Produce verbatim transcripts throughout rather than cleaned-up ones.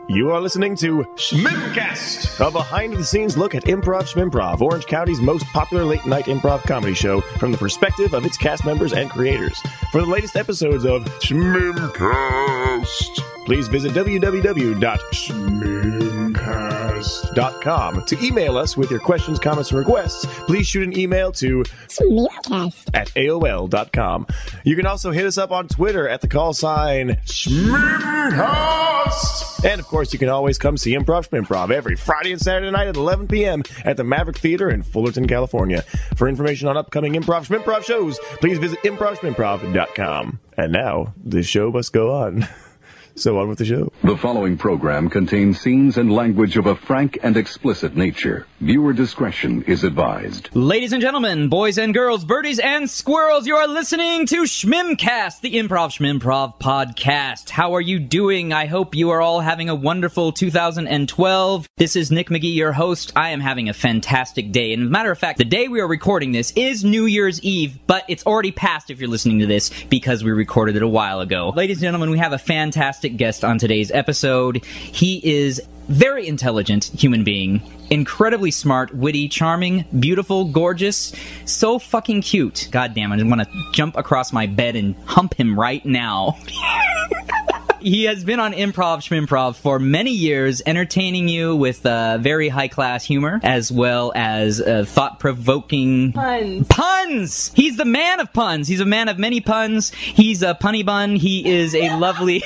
You are listening to Schmimcast, a behind-the-scenes look at Improv Schmimprov, Orange County's most popular late-night improv comedy show from the perspective of its cast members and creators. For the latest episodes of Schmimcast, please visit w w w dot schmimcast dot com. To email us with your questions, comments, and requests, please shoot an email to schmimcast at a o l dot com. You can also hit us up on Twitter at the call sign Schmimcast. And, of course, you can always come see Improv Schmimprov every Friday and Saturday night at eleven p.m. at the Maverick Theater in Fullerton, California. For information on upcoming Improv Schmimprov shows, please visit improv schmimprov dot com. And now, the show must go on. So on with the show. The following program contains scenes and language of a frank and explicit nature. Viewer discretion is advised. Ladies and gentlemen, boys and girls, birdies and squirrels, you are listening to Schmimcast, the Improv Schmimprov podcast. How are you doing? I hope you are all having a wonderful two thousand twelve. This is Nick McGee, your host. I am having a fantastic day. And as a matter of fact, the day we are recording this is New Year's Eve, but it's already passed if you're listening to this because we recorded it a while ago. Ladies and gentlemen, we have a fantastic guest on today's episode. He is very intelligent human being, incredibly smart, witty, charming, beautiful, gorgeous, so fucking cute. God damn, I just want to jump across my bed and hump him right now. He has been on Improv Schmimprov for many years, entertaining you with uh, very high-class humor, as well as uh, thought-provoking... Puns. Puns! He's the man of puns. He's a man of many puns. He's a punny bun. He is a lovely...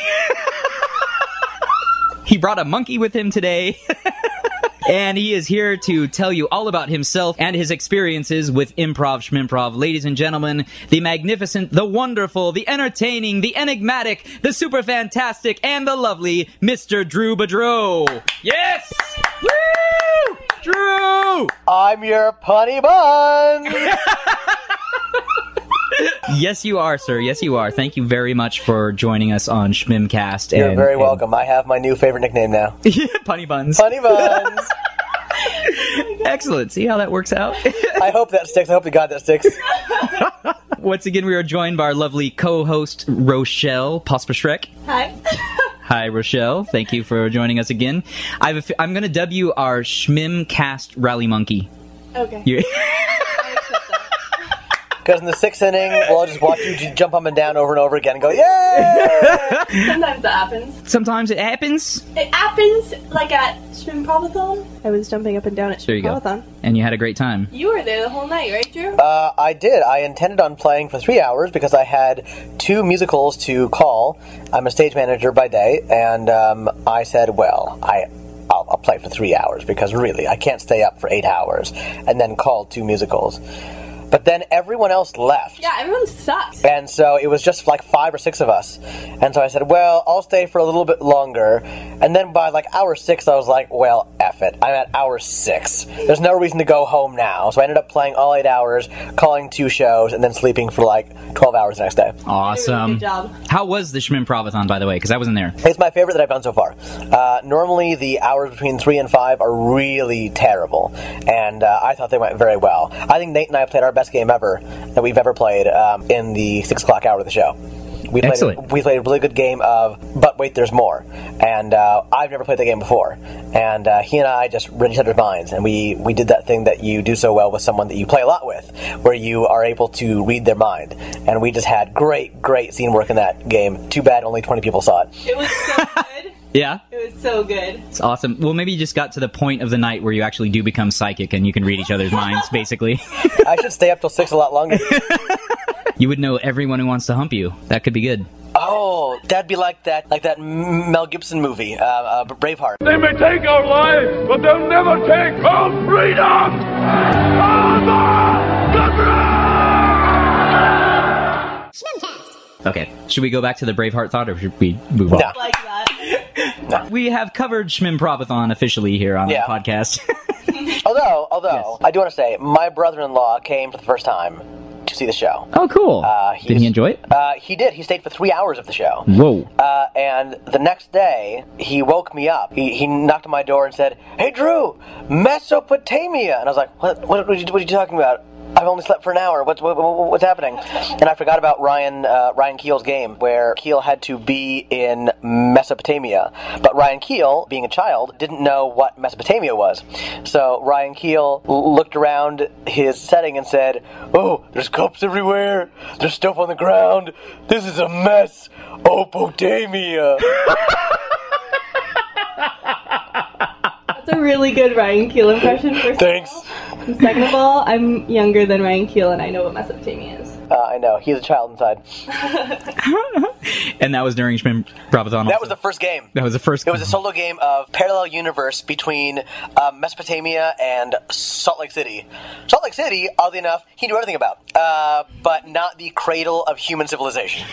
He brought a monkey with him today. And he is here to tell you all about himself and his experiences with Improv Schmimprov. Ladies and gentlemen, the magnificent, the wonderful, the entertaining, the enigmatic, the super fantastic, and the lovely Mister Drew Boudreau. Yes! Woo! Drew! I'm your punny bun! Yes, you are, sir. Yes, you are. Thank you very much for joining us on Schmimcast. You're and, very and... welcome. I have my new favorite nickname now. Punny Buns. Punny Buns! Excellent. See how that works out? I hope that sticks. I hope to God that sticks. Once again, we are joined by our lovely co-host, Rochelle Pospeschreck. Hi. Hi, Rochelle. Thank you for joining us again. I've a f- I'm going to dub you our Schmimcast Rally Monkey. Okay. You- Because in the sixth inning, we'll all just watch you j- jump up and down over and over again and go, yay! Sometimes that happens. Sometimes it happens. It happens, like at Schmimprovathon. I was jumping up and down at There you go. Schmimprovathon. And you had a great time. You were there the whole night, right, Drew? Uh, I did. I intended on playing for three hours because I had two musicals to call. I'm a stage manager by day, and um, I said, well, I... I'll, I'll play for three hours because really, I can't stay up for eight hours and then call two musicals. But then everyone else left. Yeah, everyone sucks. And so it was just like five or six of us. And so I said, well, I'll stay for a little bit longer. And then by like hour six, I was like, well, F it. I'm at hour six. There's no reason to go home now. So I ended up playing all eight hours, calling two shows, and then sleeping for like twelve hours the next day. Awesome. Good job. How was the Schmimprovathon, by the way? Because I wasn't there. It's my favorite that I've done so far. Uh, normally, the hours between three and five are really terrible. And uh, I thought they went very well. I think Nate and I played our best game ever that we've ever played um, in the six o'clock hour of the show. We played, Excellent. A, we played a really good game of But Wait, There's More. And uh, I've never played the game before. And uh, he and I just read each other's minds. And we, we did that thing that you do so well with someone that you play a lot with, where you are able to read their mind. And we just had great, great scene work in that game. Too bad only twenty people saw it. It was so good. Yeah? It was so good. It's awesome. Well, maybe you just got to the point of the night where you actually do become psychic and you can read each other's minds, basically. I should stay up till six a lot longer. You would know everyone who wants to hump you. That could be good. Oh, that'd be like that, like that Mel Gibson movie, uh, uh, Braveheart. They may take our lives, but they'll never take our freedom! Okay. Should we go back to the Braveheart thought, or should we move on? No. Like that. No. We have covered Schmimprovathon officially here on Yeah. the podcast. Although, although, Yes. I do want to say, my brother-in-law came for the first time to see the show. Oh, cool. Uh, Did he enjoy it? Uh, he did. He stayed for three hours of the show. Whoa. Uh, and the next day, he woke me up. He, he knocked on my door and said, "Hey, Drew, Mesopotamia." And I was like, what, what, what, are, you, what are you talking about? I've only slept for an hour. What's what, what's happening? And I forgot about Ryan uh, Ryan Keel's game, where Keel had to be in Mesopotamia. But Ryan Keel, being a child, didn't know what Mesopotamia was. So Ryan Keel l- looked around his setting and said, "Oh, there's cups everywhere. There's stuff on the ground. This is a mess. Oh, Potamia." That's a really good Ryan Keel impression, first Thanks. of all. And second of all, I'm younger than Ryan Keel, and I know what Mesopotamia is. Uh, I know. He's a child inside. And that was during Shmim Probathon. That was the first game. That was the first. It was a solo game of parallel universe between uh, Mesopotamia and Salt Lake City. Salt Lake City, oddly enough, he knew everything about, uh, but not the cradle of human civilization.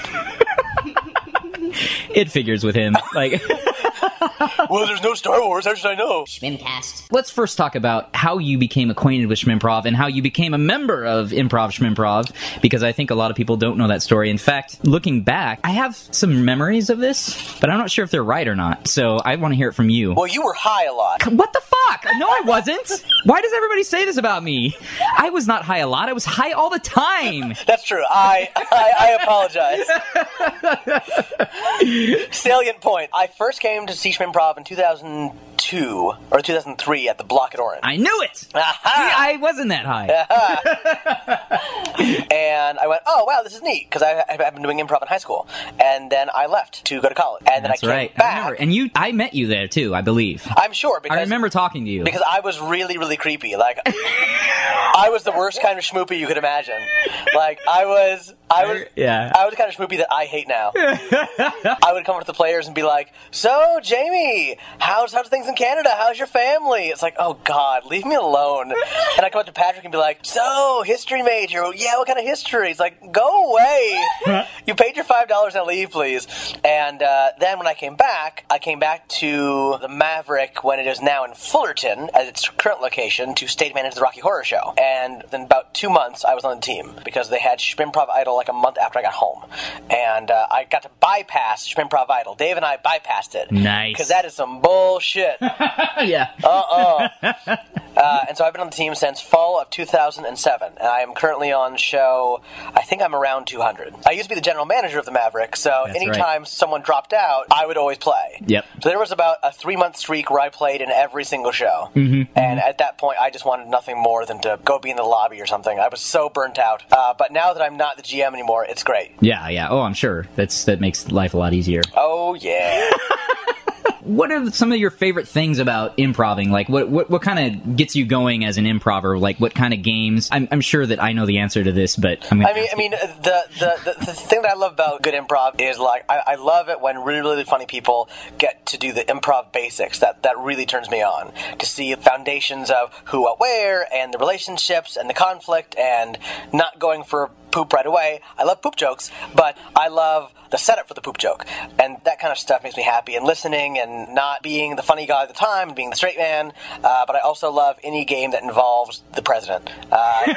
It figures with him. Like, well, there's no Star Wars. How should I know? Schmimcast. let's first talk about how you became acquainted with Schmimprov and how you became a member of Improv Schmimprov, because I think a lot of people don't know that story. In fact, looking back, I have some memories of this, but I'm not sure if they're right or not. So I want to hear it from you. Well, you were high a lot. What the fuck? No, I wasn't. Why does everybody say this about me? I was not high a lot. I was high all the time. That's true. I I, I apologize. Salient point. I first came to see Schmimprov in two thousand two or two thousand three at the Block at Orange. I knew it. Aha! I wasn't that high. And I went, oh, wow, this is neat, because I, I've been doing improv in high school. And then I left to go to college. And then That's I came right. I back. remember. And you, I met you there too, I believe. I'm sure, because I remember talking to you. because I was really, really creepy. Like, I was the worst kind of schmoopy you could imagine. Like, I was, I was, Yeah. I was the kind of schmoopy that I hate now. I would come up to the players and be like, "So, Jamie, how's how's things in Canada? How's your family?" It's like, oh God, leave me alone. And I come up to Patrick and be like, "So, history major? Yeah, what kind of history?" He's like, "Go away. You paid your five dollars and leave, please." And uh, then when I came back, I came back to the Maverick when it is now in Fullerton at its current location to stage manage the Rocky Horror Show. And then about two months, I was on the team because they had Schmimprov Idol like a month after I got home, and uh, I got to bypass Schmimprov Idol. Dave and I bypassed it. Nice. Because that is some bullshit. Yeah. Uh-uh. uh, and so I've been on the team since fall of two thousand seven, and I am currently on show, I think I'm around two hundred. I used to be the general manager of the Maverick, so That's anytime right. someone dropped out, I would always play. Yep. So there was about a three-month streak where I played in every single show. Mm-hmm. And at that point, I just wanted nothing more than to go be in the lobby or something. I was so burnt out. Uh, but now that I'm not the G M anymore, it's great. Yeah, yeah. Oh, I'm sure. That's that makes life a lot easier. Oh, yeah. What are some of your favorite things about improving? Like, what what, what kind of gets you going as an improver? Like, what kind of games? I'm, I'm sure that I know the answer to this, but I'm gonna I mean, ask I mean, the, the, the, the thing that I love about good improv is, like, I, I love it when really, really funny people get to do the improv basics. That, that really turns me on. To see the foundations of who, what, where, and the relationships, and the conflict, and not going for poop right away. I love poop jokes, but I love the setup for the poop joke. And that kind of stuff makes me happy. And listening and not being the funny guy at the time, and being the straight man. Uh, but I also love any game that involves the president. Uh,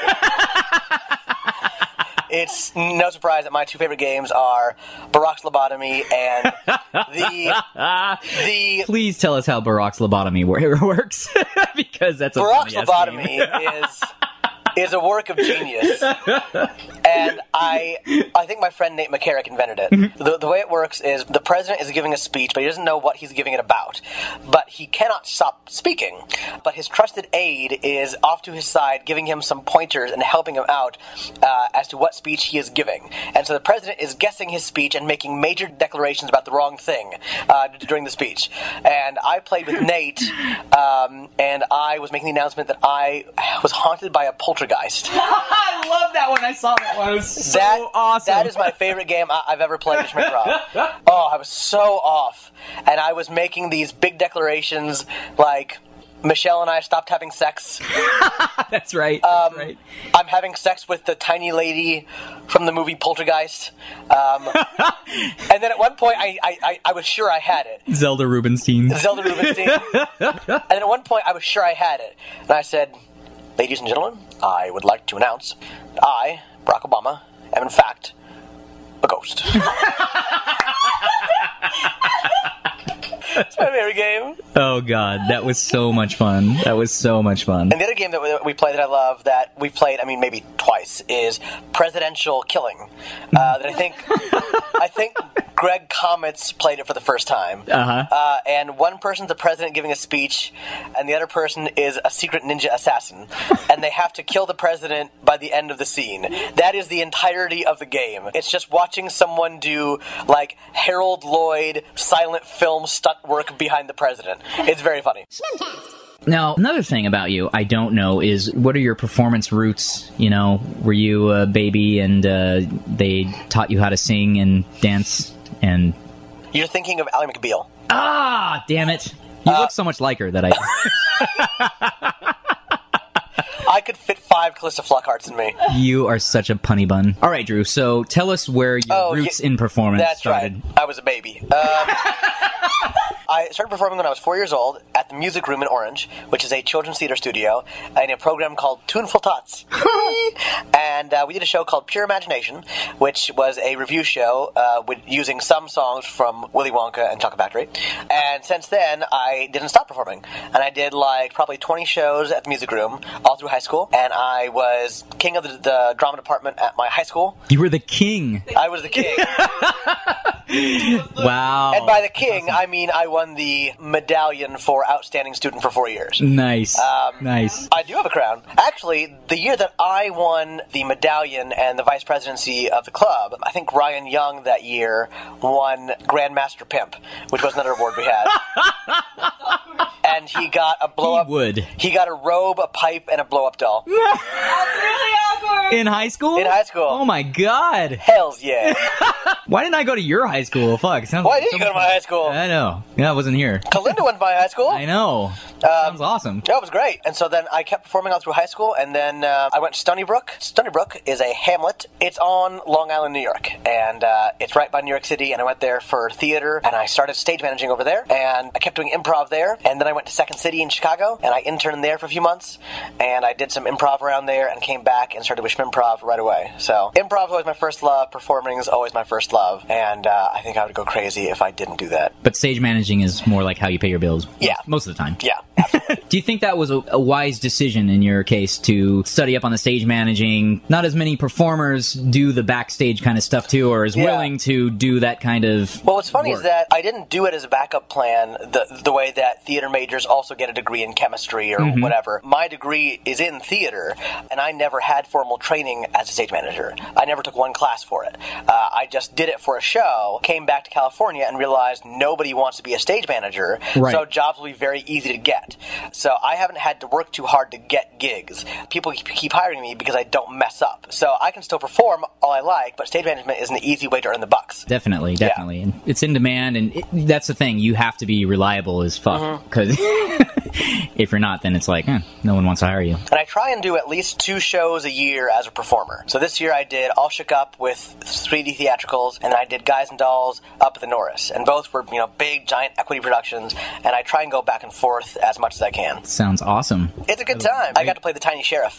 It's no surprise that my two favorite games are Barack's Lobotomy and the the Please tell us how Barack's lobotomy wor- works, because that's a Barack's funny-ass game. Lobotomy is is a work of genius, and I I think my friend Nate McCarrick invented it. The, the way it works is the president is giving a speech, but he doesn't know what he's giving it about. But he cannot stop speaking. But his trusted aide is off to his side, giving him some pointers and helping him out uh, as to what speech he is giving. And so the president is guessing his speech and making major declarations about the wrong thing uh, during the speech. And I played with Nate, um, and I was making the announcement that I was haunted by a poltergeist. I love that one. I saw that one. It was so that, awesome. That is my favorite game I- I've ever played at Schmimprov. Oh, I was so off. And I was making these big declarations like, Michelle and I stopped having sex. That's right. That's Um, right. I'm having sex with the tiny lady from the movie Poltergeist. Um, and then at one point, I, I, I, I was sure I had it. Zelda Rubinstein. Zelda Rubinstein. And then at one point, I was sure I had it. And I said, "Ladies and gentlemen, I would like to announce that I, Barack Obama, am in fact a ghost." It's my favorite game. Oh god, that was so much fun. That was so much fun. And the other game that we, we play that I love, that we've played, I mean, maybe twice, is Presidential Killing. Uh, that I think, I think Greg Comets played it for the first time. Uh-huh. Uh, and one person's the president giving a speech, and the other person is a secret ninja assassin. And they have to kill the president by the end of the scene. That is the entirety of the game. It's just watching someone do, like, Harold Lloyd silent film stunt work behind the president. It's very funny. Now, another thing about you I don't know is, what are your performance roots? You know, were you a baby and uh, they taught you how to sing and dance and... You're thinking of Ally McBeal. Ah, damn it. You Uh, look so much like her that I... I could fit five Calista Flockharts in me. You are such a punny bun. All right, Drew, so tell us where your Oh, roots yeah, in performance That's started. right. I was a baby. Um, I started performing when I was four years old at the Music Room in Orange, which is a children's theater studio, in a program called Tuneful Tots. And uh, we did a show called Pure Imagination, which was a review show uh, with, using some songs from Willy Wonka and Chocolate Factory. And since then, I didn't stop performing. And I did like probably twenty shows at the Music Room all through high school. And I was king of the, the drama department at my high school. You were the king. I was the king. Wow. And by the king, I mean I won the medallion for outstanding student for four years. Nice. Um, nice. I do have a crown. Actually, the year that I won the medallion and the vice presidency of the club, I think Ryan Young that year won Grandmaster Pimp, which was another award we had. And he got a blow up. He would. He got a robe, a pipe, and a blow up doll. That's really awkward. In high school? In high school. Oh my god. Hells yeah. Why didn't I go to your high school? Fuck. Sounds Why like did you so go to much my fun. high school? I know. Yeah, I wasn't here. Kalinda went to my high school. I know. Sounds awesome. Yeah, it was great. And so then I kept performing all through high school, and then uh, I went to Stony Brook. Stony Brook is a hamlet. It's on Long Island, New York, and uh, it's right by New York City, and I went there for theater, and I started stage managing over there, and I kept doing improv there, and then I went to Second City in Chicago, and I interned there for a few months, and I did some improv around there, and came back and started with Schmimprov right away. So improv is always my first love, performing is always my first love, and uh, I think I would go crazy if I didn't do that. But stage managing is more like how you pay your bills. Yeah. Most of the time. Yeah. Do you think that was a, a wise decision in your case to study up on the stage managing? Not as many performers do the backstage kind of stuff too, or is Yeah. willing to do that kind of Well, what's funny work. is that I didn't do it as a backup plan the the way that theater majors also get a degree in chemistry or Mm-hmm. whatever. My degree is in theater, and I never had formal training as a stage manager. I never took one class for it. Uh, I just did it for a show, came back to California, and realized nobody wants to be a stage manager, Right. so jobs will be very easy to get. So I haven't had to work too hard to get gigs. People keep keep hiring me because I don't mess up. So I can still perform all I like, but stage management is an easy way to earn the bucks. Definitely, definitely. And it's in demand, and it, that's the thing. You have to be reliable as fuck. Mm-hmm. Because if you're not, then it's like, eh, no one wants to hire you. And I try and do at least two shows a year as a performer. So this year I did All Shook Up with three D theatricals, and I did Guys and Dolls up at the Norris. And both were, you know, big, giant equity productions, and I try and go back and forth as much as I can. Sounds awesome. It's a good time. I got to play the tiny sheriff.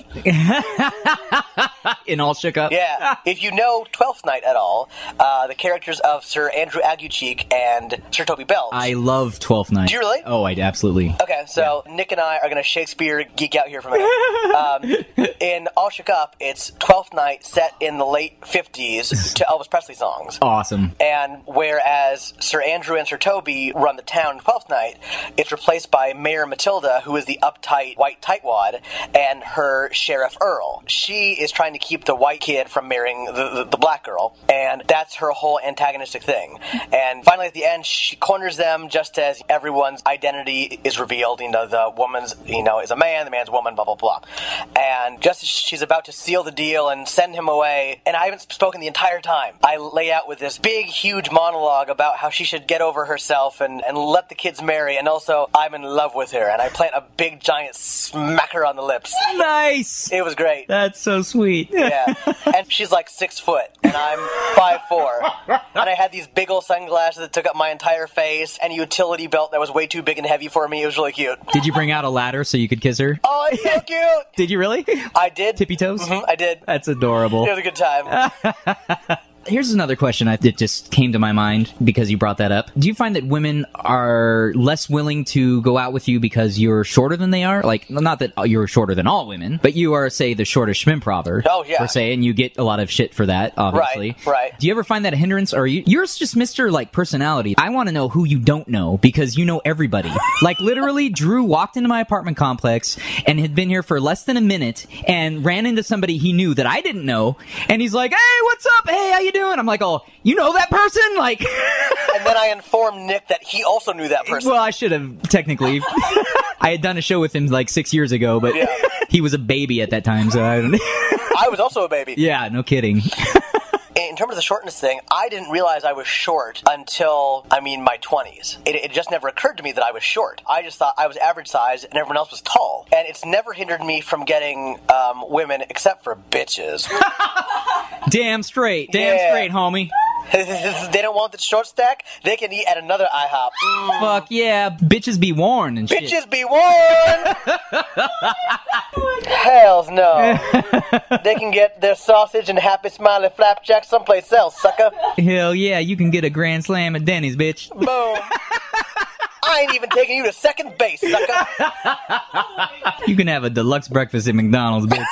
In All Shook Up? Yeah. If you know Twelfth Night at all, uh, the characters of Sir Andrew Aguecheek and Sir Toby Belch. I love Twelfth Night. Do you really? Oh, I absolutely. Okay, so Nick and I are going to Shakespeare geek out here for a minute. Um, in All Shook Up, it's Twelfth Night set in the late fifties to Elvis Presley songs. Awesome. And whereas Sir Andrew and Sir Toby run the town in Twelfth Night, it's replaced by Mayor Matilda, who is the uptight white tightwad, and her Sheriff Earl. She is trying to keep the white kid from marrying the, the, the black girl, and that's her whole antagonistic thing. And finally at the end, she corners them just as everyone's identity is revealed. You know, the woman's, you know, is a man, the man's a woman, blah, blah, blah. And just as she's about to seal the deal and send him away, and I haven't spoken the entire time, I lay out with this big, huge monologue about how she should get over herself and, and let the kids marry, and also I'm in love with her, and I plant a big, giant smacker on the lips. Nice. It was great. That's so sweet. Yeah. And she's like six foot, and I'm five four. And I had these big old sunglasses that took up my entire face, and a utility belt that was way too big and heavy for me. It was really cute. Did you bring out a ladder so you could kiss her? Oh, it's so cute! Did you really? I did. Tippy toes? Mm-hmm, I did. That's adorable. It was a good time. Here's another question I, that just came to my mind because you brought that up. Do you find that women are less willing to go out with you because you're shorter than they are? Like, not that you're shorter than all women, but you are, say, the shortest schmimprover. Oh, yeah. Per se, and you get a lot of shit for that, obviously. Right, right. Do you ever find that a hindrance? Or are you, you're just Mister like, personality. I want to know who you don't know because you know everybody. Like, literally, Drew walked into my apartment complex and had been here for less than a minute and ran into somebody he knew that I didn't know. And he's like, hey, what's up? Hey, how you doing? I'm like, oh, you know that person? Like, and then I informed Nick that he also knew that person. Well, I should have, technically. I had done a show with him like six years ago, but Yeah. he was a baby at that time, so I don't I was also a baby. Yeah, no kidding. In terms of the shortness thing, I didn't realize I was short until, I mean, my twenties. It, it just never occurred to me that I was short. I just thought I was average size and everyone else was tall. And it's never hindered me from getting um, women except for bitches. Damn straight. Damn Yeah. straight, homie. They don't want the short stack, they can eat at another IHOP. Mm. Fuck yeah. Bitches be warned and shit. Bitches be warned! Hells no. They can get their sausage and happy smiley flapjack someplace else, sucker. Hell yeah, you can get a grand slam at Denny's, bitch. Boom. I ain't even taking you to second base, sucker. You can have a deluxe breakfast at McDonald's, bitch.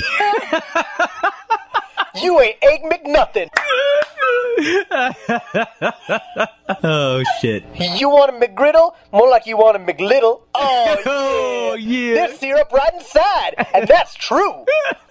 You ain't Egg McNuthin. Oh, shit. You want a McGriddle? More like you want a McLittle. Oh, yeah. Oh, yeah. There's syrup right inside, and that's true.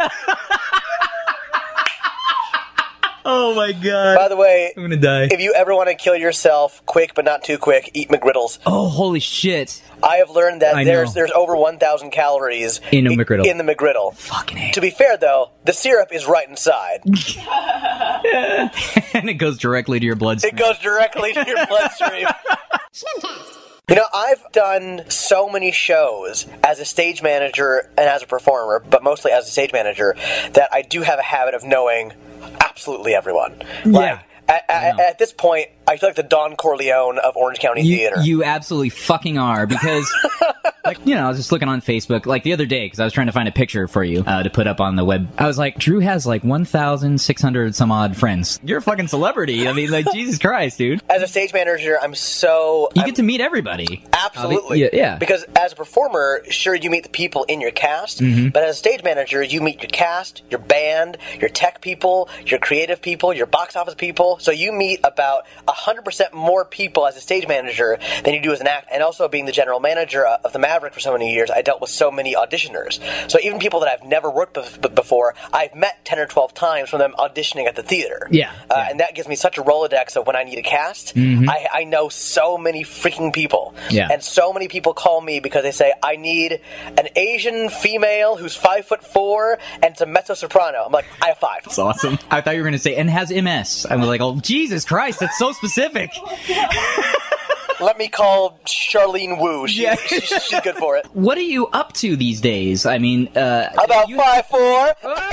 Oh, my God. By the way, I'm gonna die. if you ever want to kill yourself quick but not too quick, eat McGriddles. Oh, holy shit. I have learned that I there's know. there's over one thousand calories In a i- McGriddle. In the McGriddle. Fucking A. To be fair, though, the syrup is right inside. And it goes directly to your bloodstream. It goes directly to your bloodstream. You know, I've done so many shows as a stage manager and as a performer, but mostly as a stage manager, that I do have a habit of knowing absolutely everyone. Like, at, at, at this point, I feel like the Don Corleone of Orange County You, Theater. you absolutely fucking are, because, like, you know, I was just looking on Facebook, like, the other day, because I was trying to find a picture for you uh, to put up on the web. I was like, Drew has, like, one thousand six hundred some odd friends. You're a fucking celebrity. I mean, like, Jesus Christ, dude. As a stage manager, I'm so... You I'm, get to meet everybody. Absolutely. Uh, yeah, yeah. Because as a performer, sure, you meet the people in your cast, Mm-hmm. but as a stage manager, you meet your cast, your band, your tech people, your creative people, your box office people. So you meet about one hundred percent more people as a stage manager than you do as an act. And also being the general manager of the Maverick for so many years, I dealt with so many auditioners. So even people that I've never worked with before, I've met ten or twelve times from them auditioning at the theater. Yeah, Uh, yeah. And that gives me such a Rolodex of when I need a cast. I, I know so many freaking people. Yeah. And so many people call me because they say, I need an Asian female who's five foot four and some mezzo soprano. I'm like, I have five. That's awesome. I thought you were going to say, and has M S. I was like, oh, Jesus Christ, that's so specific. Let me call Charlene Wu. She, Yeah. she- she's good for it. What are you up to these days? I mean, uh... About you- five four.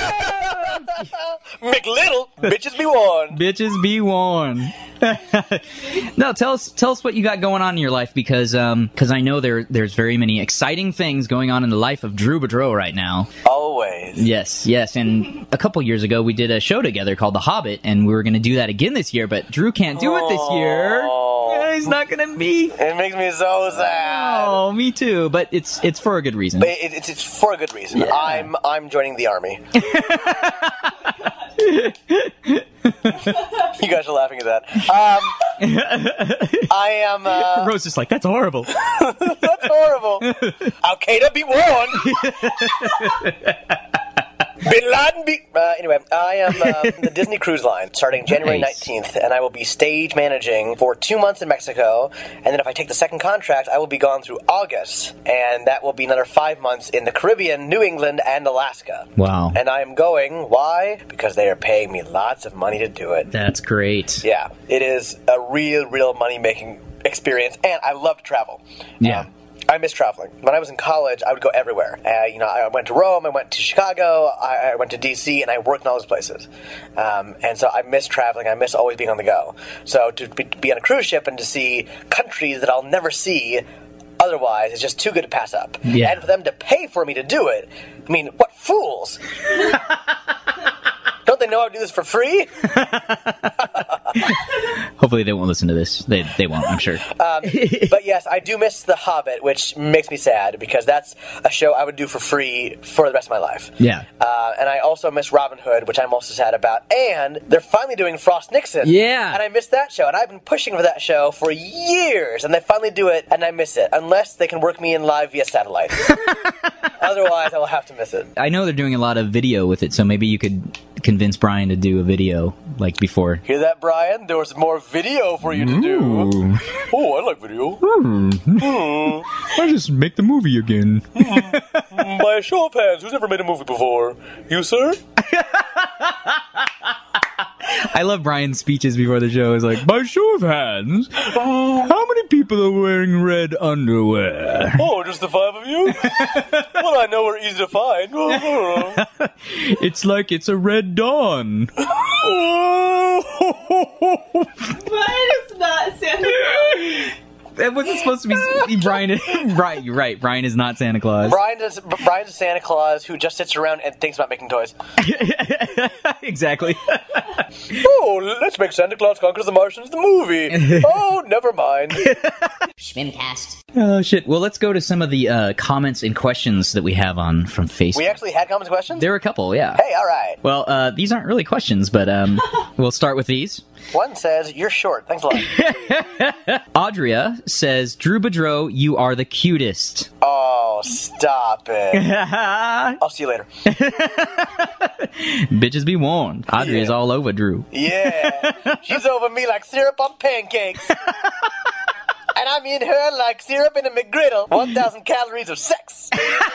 McLittle, bitches be warned. Bitches be warned. No, tell us tell us what you got going on in your life, because um because I know there there's very many exciting things going on in the life of Drew Boudreau right now. Always. Yes, yes, and a couple years ago we did a show together called The Hobbit, and we were going to do that again this year, but Drew can't do it this year. Oh. Yeah, he's not going to be. It makes me so sad. Oh, me too, but it's it's for a good reason. But it, it's, it's for a good reason. Yeah. I'm I'm joining the army. You guys are laughing at that. Um, I am. Uh, Rose is like, that's horrible. that's horrible. Al Qaeda be warned. Bin Laden be. Uh, anyway, I am uh, the Disney Cruise Line starting January Nice. nineteenth, and I will be stage managing for two months in Mexico. And then if I take the second contract, I will be gone through August, and that will be another five months in the Caribbean, New England, and Alaska. Wow. And I am going. Why? Because they are paying me lots of money to do it. That's great. Yeah, it is a real, real money-making experience, and I love to travel. Yeah. Um, I miss traveling. When I was in college, I would go everywhere. Uh, you know, I went to Rome, I went to Chicago, I, I went to D C, and I worked in all those places. Um, and so I miss traveling. I miss always being on the go. So to be, to be on a cruise ship and to see countries that I'll never see otherwise is just too good to pass up. Yeah. And for them to pay for me to do it, I mean, what fools! Don't they know I do this for free? Hopefully they won't listen to this. They they won't, I'm sure. Um, but yes, I do miss The Hobbit, which makes me sad because that's a show I would do for free for the rest of my life. Yeah. Uh, and I also miss Robin Hood, which I'm also sad about. And they're finally doing Frost Nixon. Yeah. And I miss that show. And I've been pushing for that show for years. And they finally do it, and I miss it. Unless they can work me in live via satellite. Otherwise, I will have to miss it. I know they're doing a lot of video with it, so maybe you could convince Brian to do a video like before. Hear that, Brian? There was more video for you to do. Oh, I like video. I just make the movie again. By a show of hands, who's ever made a movie before? You, sir? I love Brian's speeches before the show. It's like, by show of hands, how many people are wearing red underwear? Oh, just the five of you? Well, I know we're easy to find. It's like it's a red dawn. Brian is not Santa Claus. That wasn't supposed to be Brian. Right, you're right. Brian is not Santa Claus. Brian is, Brian's a Santa Claus who just sits around and thinks about making toys. Exactly. Oh, let's make Santa Claus Conquers the Martians the movie. Oh, never mind. Schmimcast. Oh, shit. Well, let's go to some of the uh, comments and questions that we have on from Facebook. We actually had comments and questions? There were a couple, yeah. Hey, all right. Well, uh, these aren't really questions, but um, we'll start with these. One says, you're short. Thanks a lot. Audria says, Drew Boudreau, you are the cutest. Oh, stop it. I'll see you later. Bitches be warned. Audria's Yeah. all over Drew. Yeah. She's over me like syrup on pancakes. And I'm in her like syrup in a McGriddle. one thousand calories of sex.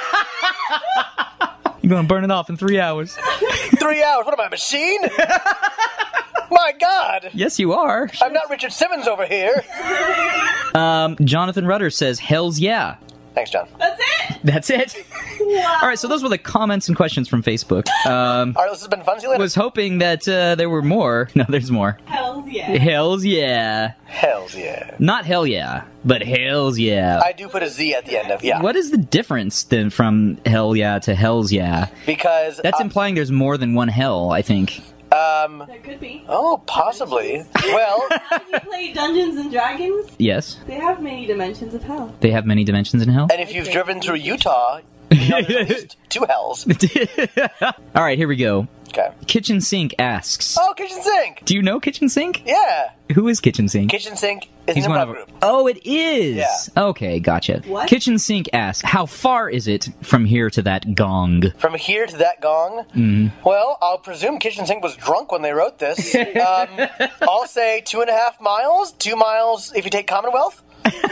You're gonna burn it off in three hours. Three hours. What am I, a machine? My God. Yes, you are. I'm not Richard Simmons over here. Um, Jonathan Rudder says, hells yeah. Thanks, John. That's it? That's it. Wow. All right, so those were the comments and questions from Facebook. Um, All right, this has been fun. See you later. was hoping that uh, there were more. No, there's more. Hells yeah. Hells yeah. Hells yeah. Not hell yeah, but hells yeah. I do put a Z at the end of yeah. What is the difference then from hell yeah to hells yeah? Because That's uh, implying there's more than one hell, I think. um. There could be. Oh, possibly. Well, Have you played Dungeons and Dragons? Yes, They have many dimensions of hell. they have many dimensions in hell. and if you've driven through Utah, you know there's at least two hells. All right, here we go. Okay. Kitchen Sink asks, Oh, kitchen sink. do you know Kitchen Sink? Yeah. Who is Kitchen Sink? Kitchen sink is He's an one improv of our... group. Oh, it is. Yeah. Okay, gotcha. What? Kitchen Sink asks, how far is it from here to that gong? From here to that gong? Mm-hmm. Well, I'll presume Kitchen Sink was drunk when they wrote this. um, I'll say two and a half miles. Two miles if you take Commonwealth.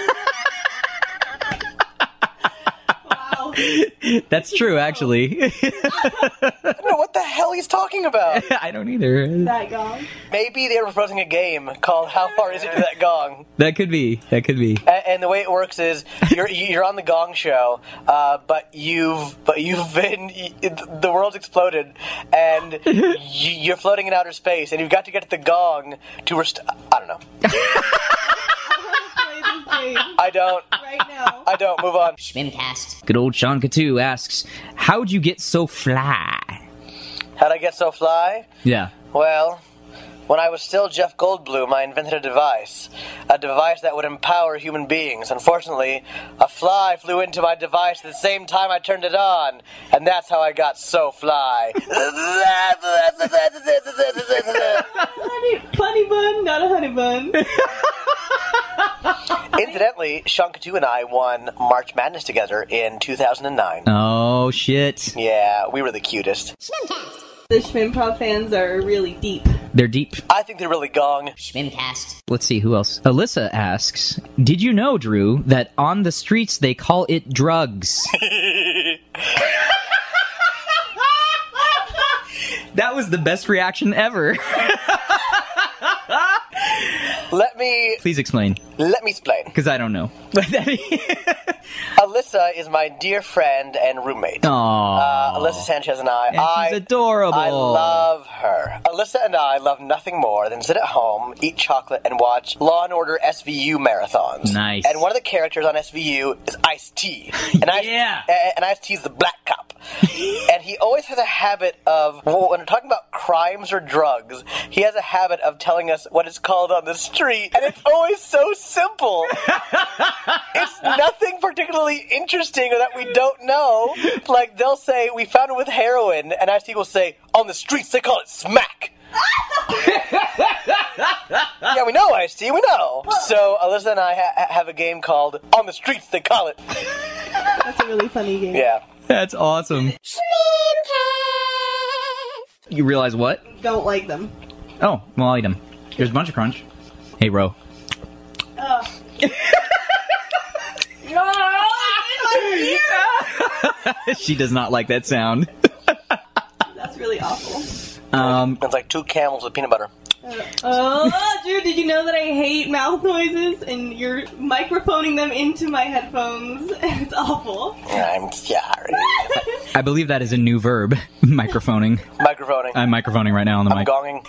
Wow. That's true, actually. I don't know what the hell he's talking about. I don't either. That gong. Maybe they were proposing a game called How Far Is It to That Gong? That could be. That could be. A- And the way it works is you're you're on the Gong Show, uh, but you've but you've been the world's exploded, and you, you're floating in outer space, and you've got to get to the Gong to rest. I don't know. Play this game I don't. right now. I don't. Move on. Schmimcast. Good old Sean Catu asks, how'd you get so fly? How'd I get so fly? Yeah. Well, when I was still Jeff Goldblum, I invented a device. A device that would empower human beings. Unfortunately, a fly flew into my device at the same time I turned it on. And that's how I got so fly. Honey, bunny bun, not a honey bun. Incidentally, Sean Catu and I won March Madness together in two thousand nine. Oh, shit. Yeah, we were the cutest. The Schmimprov fans are really deep. They're deep. I think they're really gong. Schmimcast. Let's see, who else? Alyssa asks, did you know, Drew, that on the streets they call it drugs? That was the best reaction ever. Let me Please explain, let me explain. because I don't know. Alyssa is my dear friend and roommate. Aww. Uh, Alyssa Sanchez and I. And she's I, adorable. I love her. Alyssa and I love nothing more than sit at home, eat chocolate, and watch Law and Order S V U marathons. Nice. And one of the characters on S V U is Ice-T. And Ice- Yeah. a- And Ice-T is the black cop. And he always has a habit of, well, when we're talking about crimes or drugs, he has a habit of telling us what it's called on the street, and it's always so simple. It's nothing particularly interesting or that we don't know. Like, they'll say, we found it with heroin, and Ice-T will say, on the streets they call it smack. Yeah, we know, Ice-T, we know. So Alyssa and I ha- have a game called On the Streets They Call It. That's a really funny game. Yeah. That's awesome. You realize what? Don't like them. Oh, well, I'll eat them. Here's a bunch of crunch. Hey, Ro. Ugh. No, it's my ear. She does not like that sound. That's really awful. Um, It's like two camels with peanut butter. Uh, oh, Drew, did you know that I hate mouth noises and you're microphoning them into my headphones? It's awful. I'm sorry. I believe that is a new verb. Microphoning. Microphoning. I'm microphoning right now on the I'm mic. gonging.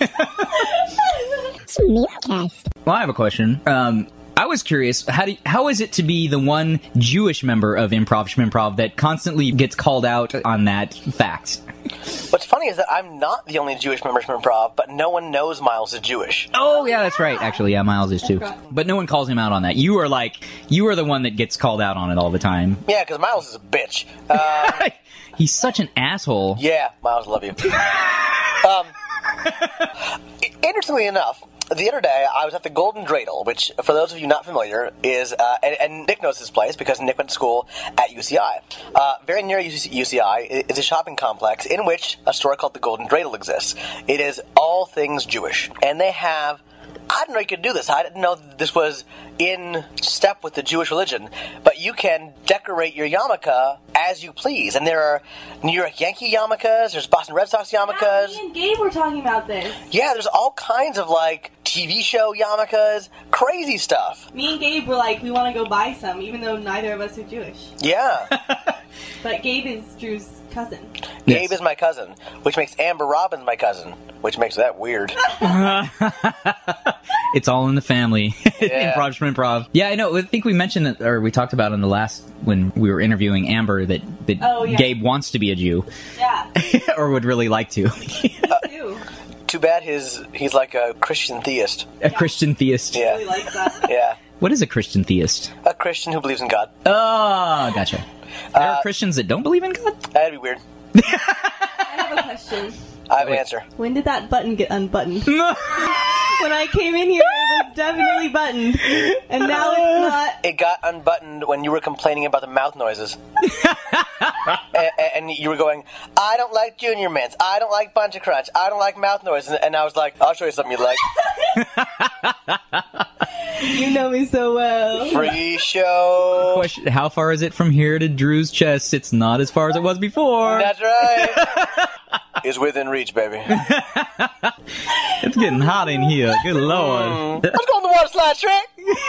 Well, I have a question. Um, I was curious, how do you, how is it to be the one Jewish member of Improv Schmimprov that constantly gets called out on that fact? What's funny is that I'm not the only Jewish member of Improv, but no one knows Miles is Jewish. Oh, yeah, that's right. Actually, yeah, Miles is too. But no one calls him out on that. You are like, you are the one that gets called out on it all the time. Yeah, because Miles is a bitch. Uh, He's such an asshole. yeah, Miles, love you. um, interestingly enough, the other day, I was at the Golden Dreidel, which, for those of you not familiar, is, uh, and, and Nick knows this place because Nick went to school at U C I. Uh, very near U C I is a shopping complex in which a store called the Golden Dreidel exists. It is all things Jewish. And they have, I didn't know you could do this. I didn't know this was in step with the Jewish religion. But you can decorate your yarmulke as you please. And there are New York Yankee yarmulkes, there's Boston Red Sox yarmulkes. Yeah, me and Gabe were talking about this. Yeah, there's all kinds of, like, T V show yarmulkes, crazy stuff. Me and Gabe were like, we want to go buy some, even though neither of us are Jewish. Yeah. But Gabe is Drew's cousin. Gabe Yes. is my cousin, which makes Amber Robbins my cousin, which makes that weird. It's all in the family. Yeah. Improv Schmimprov. Yeah, I know. I think we mentioned it, or we talked about in the last, when we were interviewing Amber, that, that Oh, yeah. Gabe wants to be a Jew. Yeah, Or would really like to. me too. Too bad his he's like a Christian theist. A Christian theist. Yeah. Really like that. Yeah. What is a Christian theist? A Christian who believes in God. Oh, gotcha. There Uh, are Christians that don't believe in God? That'd be weird. I have a question. I have an Wait. answer. When did that button get unbuttoned? When I came in here, it was definitely buttoned, and now it's not. It got unbuttoned when you were complaining about the mouth noises. and, and you were going, I don't like Junior Mints. I don't like Bunch of Crunch. I don't like mouth noises. And I was like, I'll show you something you like. You know me so well. Free show. Question, how far is it from here to Drew's chest? It's not as far as it was before. That's right. It's within reach, baby. It's getting hot in here. Good lord. Let's go on the water slide, Shrek.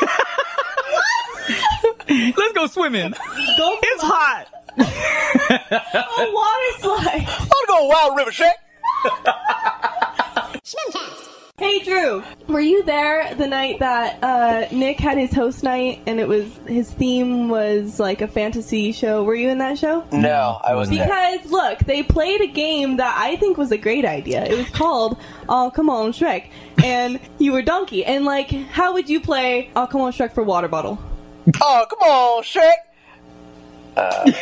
Let's go swimming. Go It's hot. a water slide. I want to go Wild River, Shrek. Hey Drew, were you there the night that uh, Nick had his host night and it was his theme was like a fantasy show? Were you in that show? No, I wasn't there. Because look, they played a game that I think was a great idea. It was called "Oh Come On Shrek," and you were Donkey. And like, how would you play "Oh Come On Shrek" for water bottle? Oh, come on, Shrek. Uh.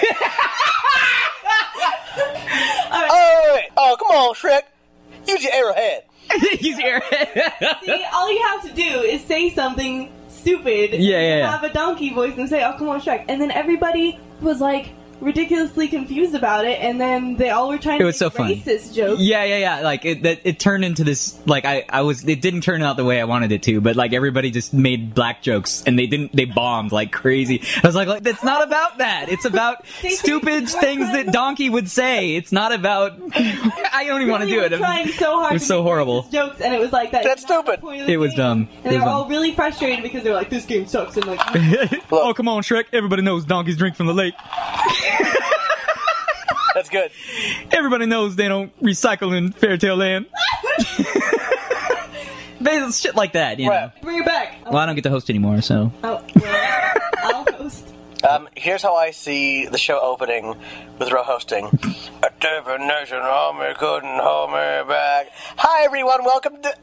Oh, wait. Oh, come on, Shrek. Use your arrowhead. Use your See, all you have to do is say something stupid. Yeah, yeah, yeah. Have a donkey voice and say, "Oh, come on, Shrek," and then everybody was like ridiculously confused about it, and then they all were trying It to was so make funny. racist jokes. Yeah, yeah, yeah. Like it, that, it turned into this. Like I, I was. It didn't turn out the way I wanted it to. But like everybody just made black jokes, and they didn't. They bombed like crazy. I was like, like that's not about that. It's about They- stupid things that Donkey would say. It's not about. I don't even want to They do were it. trying so hard It was to so make horrible. racist jokes, and it was like that. That's stupid. It was dumb. And It they was were all dumb. really frustrated because they were like, "This game sucks," and like, Oh, come on, Shrek. Everybody knows donkeys drink from the lake. That's good. Everybody knows they don't recycle in Fairytale Land. They- Shit like that, you know. Right. bring it back. Well, I don't get to host anymore, so. Oh, well, I'll host. Um, here's how I see the show opening with Ro hosting. A definition homie couldn't hold me back. Hi, everyone. Welcome to...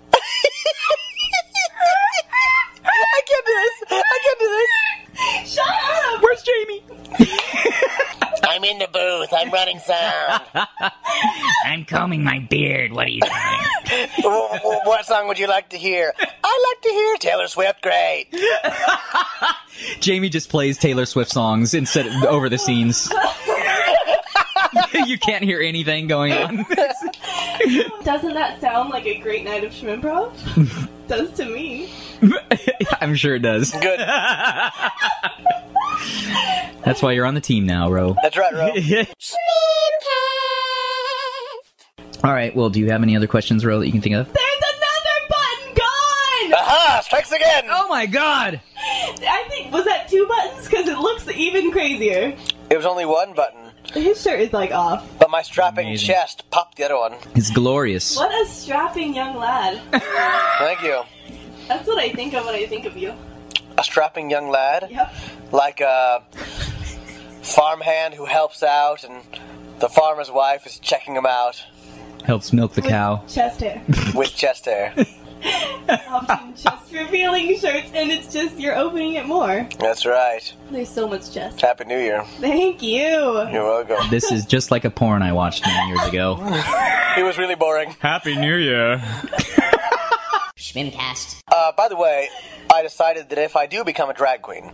I can't do this. I can't do this. Shut up! Where's Jamie? I'm in the booth. I'm running sound. I'm combing my beard. What are you doing? W- w- what song would you like to hear? I like to hear Taylor Swift. Great. Jamie just plays Taylor Swift songs instead of over the scenes. You can't hear anything going on. Doesn't that sound like a great night of Schmimprov? Does to me. I'm sure it does. Good. That's why you're on the team now, Ro. That's right, Ro. All right, well, do you have any other questions, Ro, that you can think of? There's another button gone! Aha! Strikes again! Oh my god! I think, was that two buttons? Because it looks even crazier. It was only one button, His shirt is like off. but my strapping Amazing. chest popped the other one. It's glorious. What a strapping young lad. Thank you. That's what I think of when I think of you. A strapping young lad? Yep. Like a farmhand who helps out, and the farmer's wife is checking him out Helps milk the cow. Chest hair. with chest hair. Often chest revealing shirts, and it's just you're opening it more. That's right. There's so much chest. Happy New Year. Thank you. You're welcome. This is just like a porn I watched many years ago. It was really boring. Happy New Year. Schmimcast. Uh, by the way, I decided that if I do become a drag queen,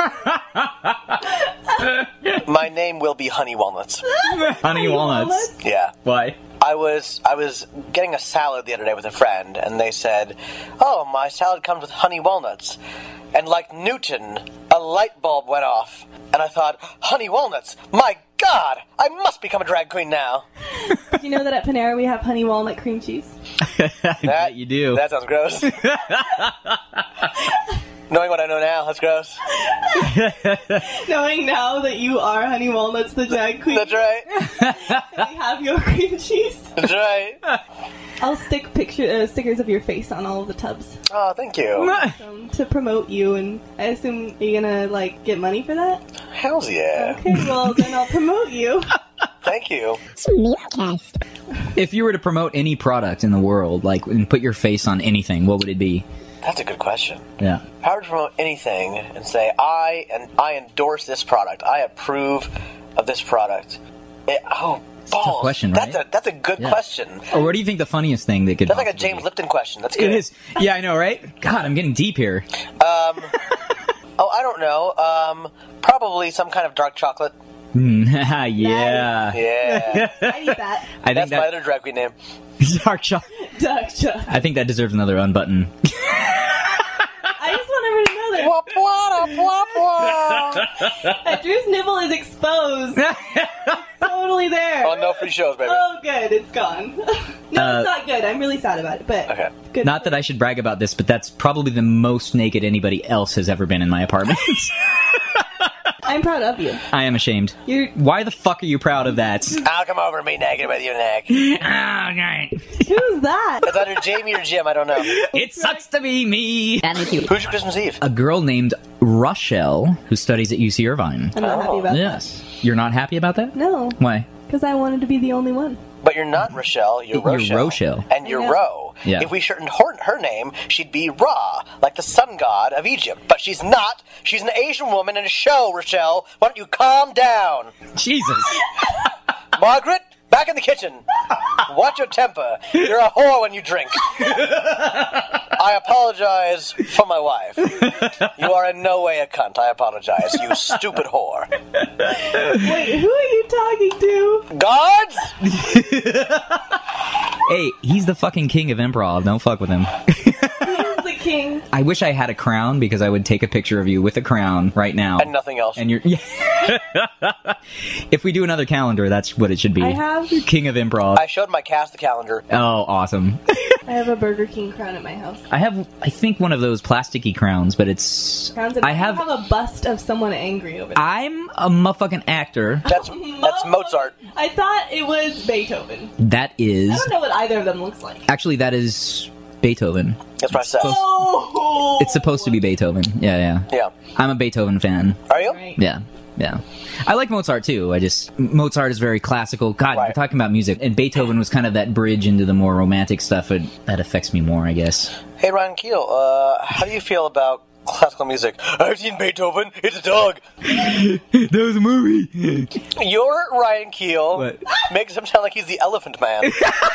my name will be Honey Walnuts. Honey walnuts. Yeah. Why? I was I was getting a salad the other day with a friend, and they said, "Oh, my salad comes with honey walnuts." And like Newton, a light bulb went off, and I thought, "Honey walnuts! My God, I must become a drag queen now." Did you know that at Panera we have honey walnut cream cheese? I bet you do. That sounds gross. Knowing what I know now, that's gross. Knowing now that you are Honey Walnuts, the drag queen, That's right. and we have your cream cheese. That's right. I'll stick picture uh, stickers of your face on all of the tubs Oh, thank you. um, to promote you, and I assume you're gonna like get money for that. Hells yeah. Okay, well then I'll promote you. Thank you. If you were to promote any product in the world, like, and put your face on anything, what would it be? That's a good question. Yeah. If I were to promote anything and say, I and I endorse this product, I approve of this product. It, oh, a balls. tough question, That's right? a that's a good Yeah. question. Or what do you think the funniest thing that could That's like a possibly James be? Lipton question. That's good. It is. Yeah, I know, right? God, I'm getting deep here. Um, oh, I don't know. Um, probably some kind of dark chocolate. yeah. Yeah. I need that. I think That's my that other drag queen name. dark chocolate. Dark chocolate. I think that deserves another unbutton. I just want everyone to know that. Wah, wah, wah, wah. That Drew's nipple is exposed. Totally there. Oh, no free shows, baby. Oh, good. It's gone. no, Uh, it's not good. I'm really sad about it, but Okay. good. Not that I should brag about this, but that's probably the most naked anybody else has ever been in my apartment. I'm proud of you. I am ashamed. You're. Why the fuck are you proud of that? I'll come over and be naked with you, Nick. Oh, right. Who's that? It's either Jamie or Jim, I don't know. It sucks to be me. Family Feud. Who's your Christmas Eve? A girl named Rochelle who studies at U C Irvine. I'm not happy Oh. about Yes. You're not happy about that? that. No, Why? because I wanted to be the only one. But you're not Rochelle, you're You're Rochelle. Rochelle. And you're I know. Ro. Yeah. If we shortened her, her name, she'd be Ra, like the sun god of Egypt. But she's not. She's an Asian woman in a show, Rochelle. Why don't you calm down? Jesus. Margaret, back in the kitchen. Watch your temper. You're a whore when you drink. I apologize for my wife. You are in no way a cunt. I apologize, you stupid whore. Wait, who are you talking to? Guards? Hey, he's the fucking king of improv. Don't fuck with him. Who's the king? I wish I had a crown because I would take a picture of you with a crown right now. And nothing else. And you're. If we do another calendar, that's what it should be. I have. King of improv. I showed my cast the calendar. Oh, awesome. I have a Burger King crown at my house. I have, I think, one of those plasticky crowns, but it's. Crowns and I have. have a bust of someone angry over there. I'm a motherfucking actor. That's that's Mozart. I thought it was Beethoven. That I is. don't know what either of them looks like. Actually, that is Beethoven. That's what I said. Oh! It's supposed to be Beethoven. Yeah, yeah. Yeah. I'm a Beethoven fan. Are you? Right. Yeah, yeah. I like Mozart too. I just Mozart is very classical. God, Right. we're talking about music, and Beethoven was kind of that bridge into the more romantic stuff. It, that affects me more, I guess. Hey, Ryan Keel, uh, how do you feel about classical music? I've seen Beethoven. It's a dog. That was a movie. Your Ryan Keel What? makes him sound like he's the Elephant Man.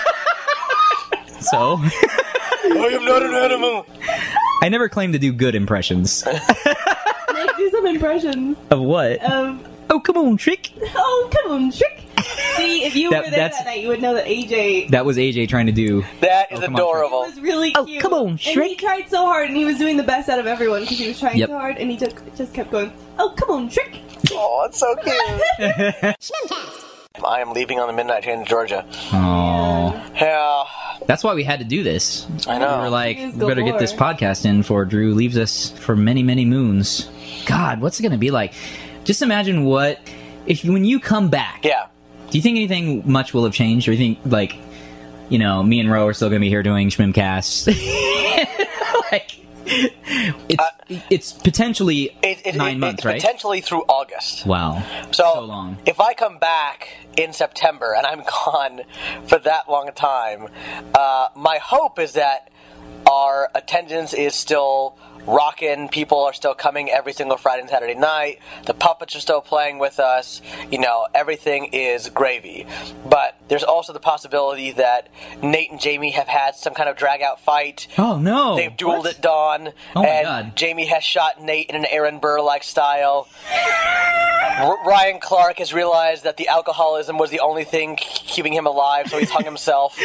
So, I am not an animal. I never claimed to do good impressions. Like, do some impressions Of what? of. Oh, come on, Trick. Oh, come on, Trick. See, if you That- were there that's- that night, you would know that A J That was A J trying to do. That is Oh, come on, adorable. was really Oh, cute. come on, And he Shrek. tried so hard, and he was doing the best out of everyone because he was trying Yep. so hard, and he just just kept going. Oh, come on, Trick. Oh, it's so cute. I am leaving on the midnight train to Georgia. Aww. Yeah, That's why we had to do this. I know. We were like, News we better get galore. this podcast in before Drew leaves us for many, many moons. God, what's it going to be like? Just imagine what if when you come back. yeah. Do you think anything much will have changed, or you think like, you know, me and Ro are still going to be here doing Schmimcast? Like, it's Uh, it's potentially It, it, nine it- months, it's right? potentially through August. Wow, So, so long. if I come back in September and I'm gone for that long a time, uh, my hope is that our attendance is still rocking. People are still coming every single Friday and Saturday night. The puppets are still playing with us. You know, everything is gravy. But there's also the possibility that Nate and Jamie have had some kind of drag-out fight. Oh no! They've dueled What? at dawn, Oh my and God. Jamie has shot Nate in an Aaron Burr-like style. R- Ryan Clark has realized that the alcoholism was the only thing k- keeping him alive, so he's hung himself.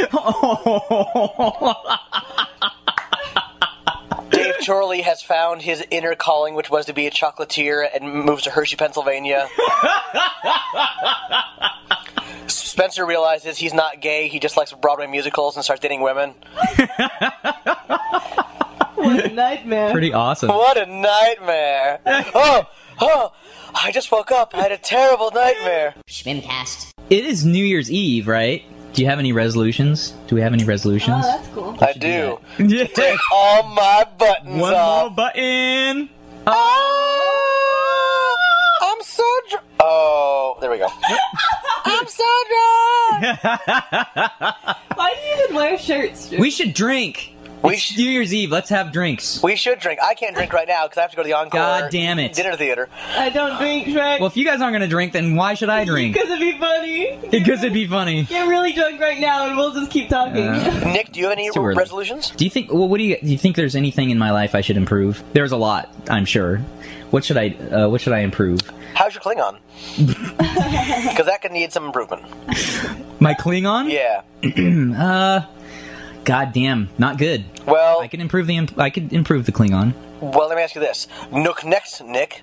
Dave Chorley has found his inner calling, which was to be a chocolatier, and moves to Hershey, Pennsylvania. Spencer realizes he's not gay, he just likes Broadway musicals and starts dating women. What a nightmare. Pretty awesome. What a nightmare! Oh, oh, I just woke up, I had a terrible nightmare. Schmimcast. It is New Year's Eve, right? Do you have any resolutions? Do we have any resolutions? Oh, that's cool. I do. Yeah. Take all my buttons One off. more button. Oh, I'm so dr- Oh, there we go. I'm so drunk. Why do you even wear shirts? Drew? We should drink. We It's sh- New Year's Eve. Let's have drinks. We should drink. I can't drink right now because I have to go to the Encore God damn it. dinner theater. I don't drink, Shrek. Well, if you guys aren't going to drink, then why should I drink? Because it'd be funny. Because it'd be funny. Get really drunk right now, and we'll just keep talking. Uh, Nick, do you have any It's too early. resolutions? Do you think? Well, what do you? Do you think there's anything in my life I should improve? There's a lot, I'm sure. What should I? Uh, what should I improve? How's your Klingon? Because that could need some improvement. My Klingon? Yeah. Uh, God damn, not good. Well, I could improve the. imp- I could improve the Klingon. well, let me ask you this: Nook next, Nick.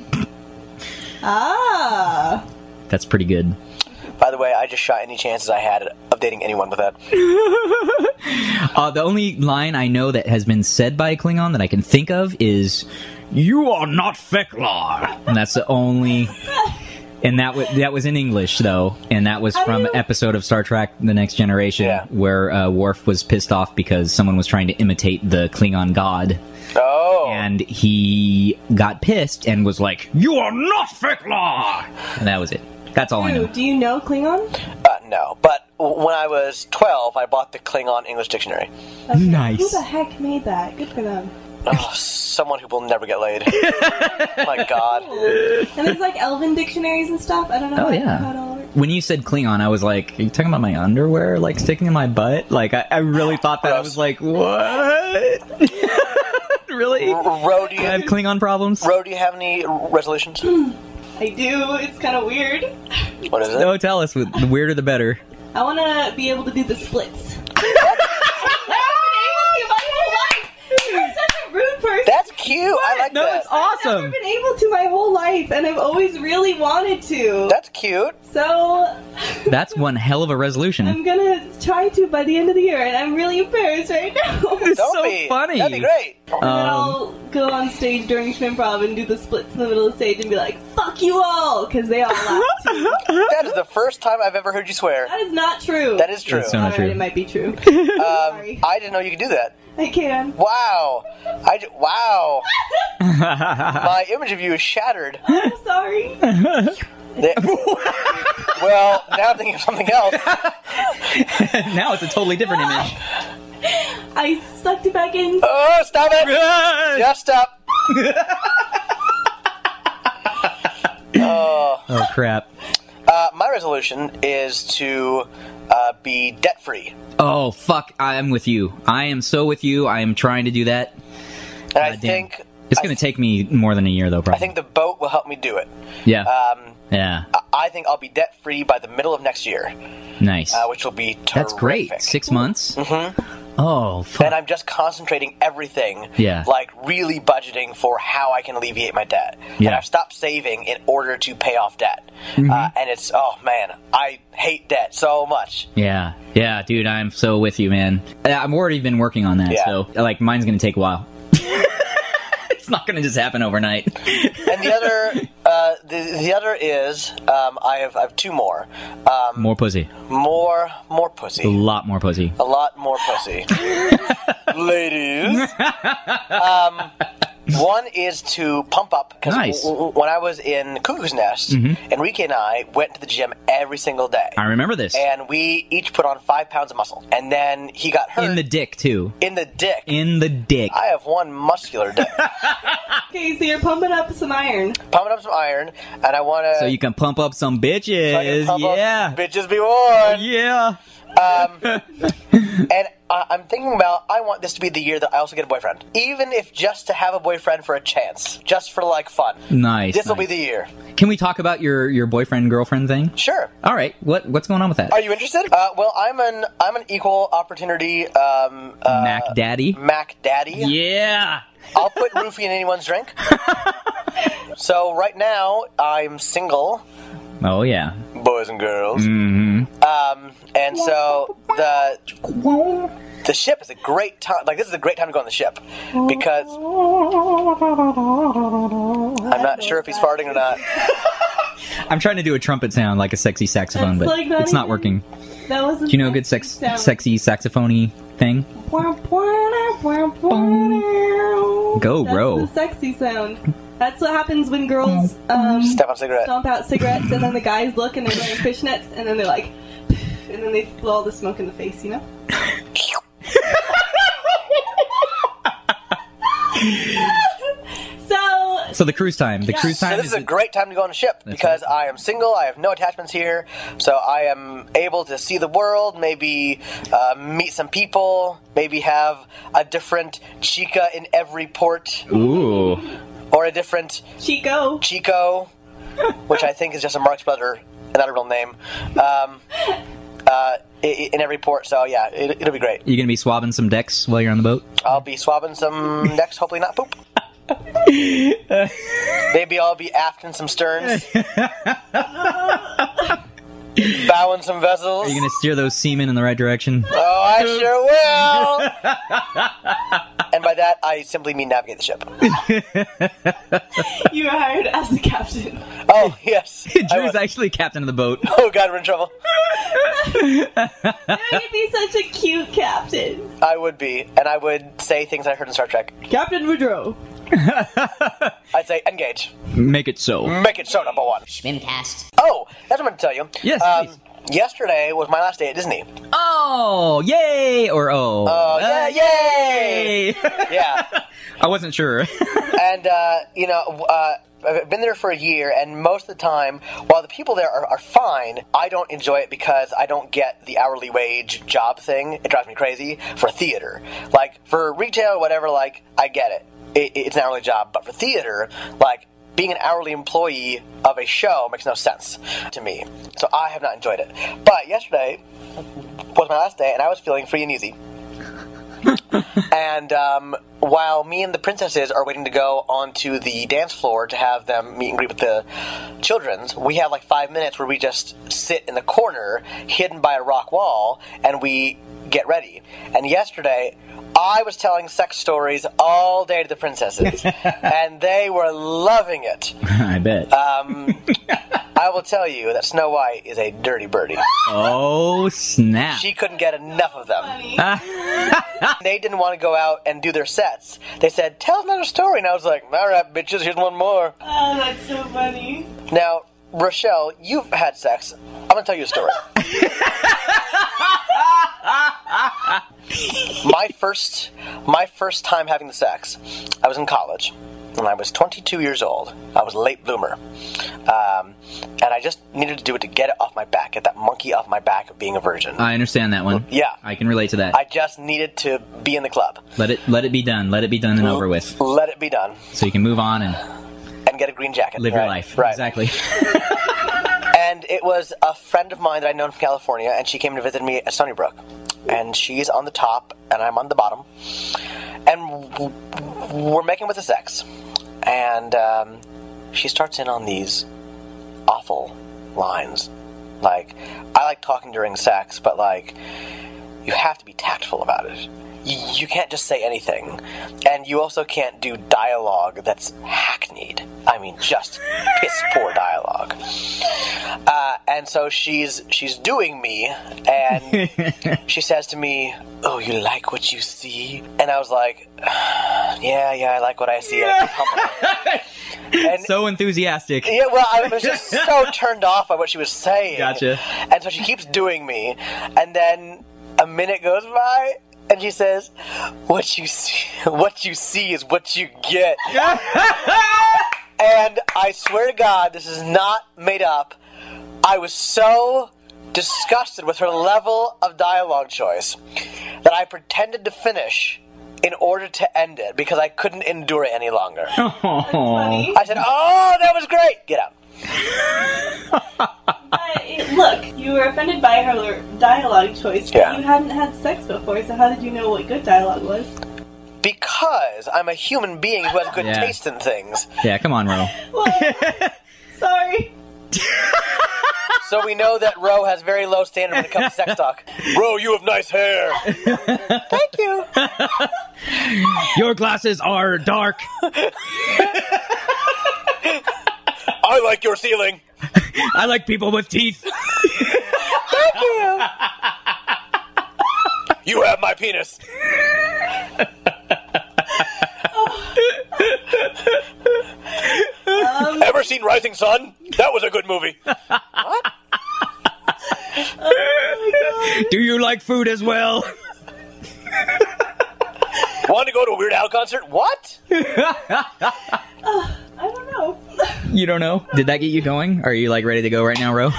Ah. That's pretty good. By the way, I just shot any chances I had of dating anyone with that. Uh, the only line I know that has been said by a Klingon that I can think of is, "You are not Feklar," and that's the only. And that was that was in English though, and that was from an episode of Star Trek: The Next Generation, Yeah. where uh, Worf was pissed off because someone was trying to imitate the Klingon god, Oh. and he got pissed and was like, "You are not Feklar," and that was it. That's all I Drew, know. do you know Klingon? Uh, no, but w- when I was twelve, I bought the Klingon English Dictionary. Okay. Nice. Who the heck made that? Good for them. Oh, someone who will never get laid. My God. And there's like Elven dictionaries and stuff. I don't know Oh, how, yeah. how it all works. When you said Klingon, I was like, "Are you talking about my underwear, like sticking in my butt?" Like, I, I really thought that. I was like, "What? Really? Ro, do I have you, Klingon problems?" Ro, do you have any resolutions? I do. It's kind of weird. What is it? No, tell us. The weirder, the better. I want to be able to do the splits. You're such a rude person. That's cute. I like No, that. it's awesome. I've never been able to my whole life, and I've always really wanted to. That's cute. So That's one hell of a resolution. I'm gonna try to by the end of the year, and I'm really embarrassed right now. It's Don't so be. funny. That'd be great. And then I'll go on stage during Schmimprov and do the splits in the middle of the stage and be like, fuck you all! Because they all laugh too. That is the first time I've ever heard you swear. That is not true. That is true. That's so not Alright, true. it might be true. Um, Sorry. I didn't know you could do that. I can. Wow. I d- wow. My image of you is shattered. I'm sorry. They- well, now I'm thinking of something else. Now it's a totally different image. I sucked it back in. Oh, stop it! Just stop. Oh. Oh, crap. Uh, my resolution is to uh, be debt-free. Oh, fuck. I'm with you. I am so with you. I am trying to do that. And I God damn. think... It's I going to take me more than a year, though, probably. I think the boat will help me do it. Yeah. Um, yeah. I- I think I'll be debt-free by the middle of next year, Nice. uh, which will be terrific. That's great. Six months? Mm-hmm. Oh, fuck. And I'm just concentrating everything, Yeah. like really budgeting for how I can alleviate my debt. And Yeah. I've stopped saving in order to pay off debt. Mm-hmm. Uh, and it's, oh man, I hate debt so much. Yeah. Yeah, dude, I'm so with you, man. Uh, I've already been working on that, Yeah. so, like, mine's going to take a while. It's not going to just happen overnight. And the other, uh, the, the other is, um, I have I have two more. Um, More pussy. more, more A pussy. lot more pussy. A lot more pussy. Ladies. Um, one is to pump up. 'Cause Nice. w- w- when I was in Cuckoo's Nest, Enrique and I went to the gym every single day. I remember this. And we each put on five pounds of muscle. And then he got hurt. In the dick, too. In the dick. In the dick. I have one muscular dick. Okay, so you're pumping up some iron. Pumping up some iron, and I want to... So you can pump up some bitches. Yeah. Bitches be warned. Yeah. Um, and I, I'm thinking about, I want this to be the year that I also get a boyfriend. Even if just to have a boyfriend for a chance. Just for, like, fun. Nice. This will nice. be the year. Can we talk about your, your boyfriend-girlfriend thing? Sure. All right. What What's going on with that? Are you interested? Uh, well, I'm an I'm an equal opportunity um, uh, Mac Daddy? Mac Daddy. Yeah. I'll put roofie in anyone's drink. So right now I'm single, Oh, yeah. boys and girls. Mm-hmm. Um, and so the the ship is a great time. Like this is a great time to go on the ship because I'm not sure if he's farting or not. I'm trying to do a trumpet sound like a sexy saxophone, That's but like not it's not even- working. That wasn't. Do you know a good sex, sound. sexy saxophone-y thing? Go, Go, That's bro. the sexy sound. That's what happens when girls um, Step on cigarette. stomp out cigarettes, and then the guys look and they're wearing fishnets, and then they're like, and then they blow all the smoke in the face, you know? So, So the cruise time. The Yeah. cruise So time this is is a great time to go on a ship because I am single. I have no attachments here, so I am able to see the world. Maybe uh, meet some people. Maybe have a different chica in every port, Ooh. or a different Chico. Chico, which I think is just a Marx brother, not a real name. Um, uh, i- i- in every port, so yeah, it, it'll be great. You gonna be swabbing some decks while you're on the boat? I'll be swabbing some necks, hopefully not poop. Maybe I'll be afting some sterns. Bowing some vessels. Are you gonna steer those seamen in the right direction? Oh, I sure will! And by that, I simply mean navigate the ship. You were hired as the captain. Oh, yes. I Drew's was. actually captain of the boat. Oh, God, we're in trouble. You'd be such a cute captain. I would be. And I would say things I heard in Star Trek. Captain Woodrow. I'd say, engage. Make it so. Make it so, number one. Schmimcast. Oh, that's what I'm going to tell you. Yes, Um, please. yesterday was my last day at Disney. Oh, yay! Or oh. Oh, yeah, Uh, yay! Yeah. I wasn't sure. And, uh, you know, uh, I've been there for a year, and most of the time, while the people there are, are fine, I don't enjoy it because I don't get the hourly wage job thing. It drives me crazy for theater. Like, for retail or whatever, like, I get it. it. It's an hourly job. But for theater, like, being an hourly employee of a show makes no sense to me. So I have not enjoyed it. But yesterday was my last day, and I was feeling free and easy. And um, while me and the princesses are waiting to go onto the dance floor to have them meet and greet with the children's, we have like five minutes where we just sit in the corner, hidden by a rock wall, and we get ready. And yesterday, I was telling sex stories all day to the princesses, and they were loving it. I bet. Um, I will tell you that Snow White is a dirty birdie. Oh, snap. She couldn't get enough of them. They didn't want to go out and do their sets. They said, tell us another story. And I was like, all right, bitches, here's one more. Oh, that's so funny. Now, Rochelle, you've had sex. I'm going to tell you a story. my first my first time having the sex, I was in college. When I was twenty-two years old. I was a late bloomer. Um, and I just needed to do it to get it off my back, get that monkey off my back of being a virgin. I understand that one. Yeah. I can relate to that. I just needed to be in the club. Let it let it be done. Let it be done and over with. Let it be done. So you can move on and And get a green jacket. live right. your life. Right. Exactly. And it was a friend of mine that I'd known from California, and she came to visit me at Stony Brook. And she's on the top, and I'm on the bottom. And w- we're making with the sex. And um, she starts in on these awful lines. Like, I like talking during sex, but, like, you have to be tactful about it. You, you can't just say anything. And you also can't do dialogue that's hackneyed. I mean, just piss-poor dialogue. Uh, and so she's she's doing me, and she says to me, oh, you like what you see? And I was like, yeah, yeah, I like what I see. And I keep humbling. And so enthusiastic. yeah, well, I was just so turned off by what she was saying. Gotcha. And so she keeps doing me, and then a minute goes by, and she says, "What you see, what you see is what you get." And I swear to God, this is not made up. I was so disgusted with her level of dialogue choice that I pretended to finish in order to end it because I couldn't endure it any longer. Funny. I said, "Oh, that was great. Get out." But it, look, you were offended by her dialogue choice, but Yeah. you hadn't had sex before, so how did you know what good dialogue was? Because I'm a human being who has good Yeah. taste in things. Yeah, come on, Ro. Well, sorry. So we know that Ro has very low standard when it comes to sex talk. Ro, you have nice hair. Thank you. Your glasses are dark. I like your ceiling. I like people with teeth. Thank you. You have my penis. Um, Ever seen Rising Sun? That was a good movie. What? Do you like food as well? Want to go to a Weird Al concert? What? I don't know. You don't know? Did that get you going? Are you like ready to go right now, Ro?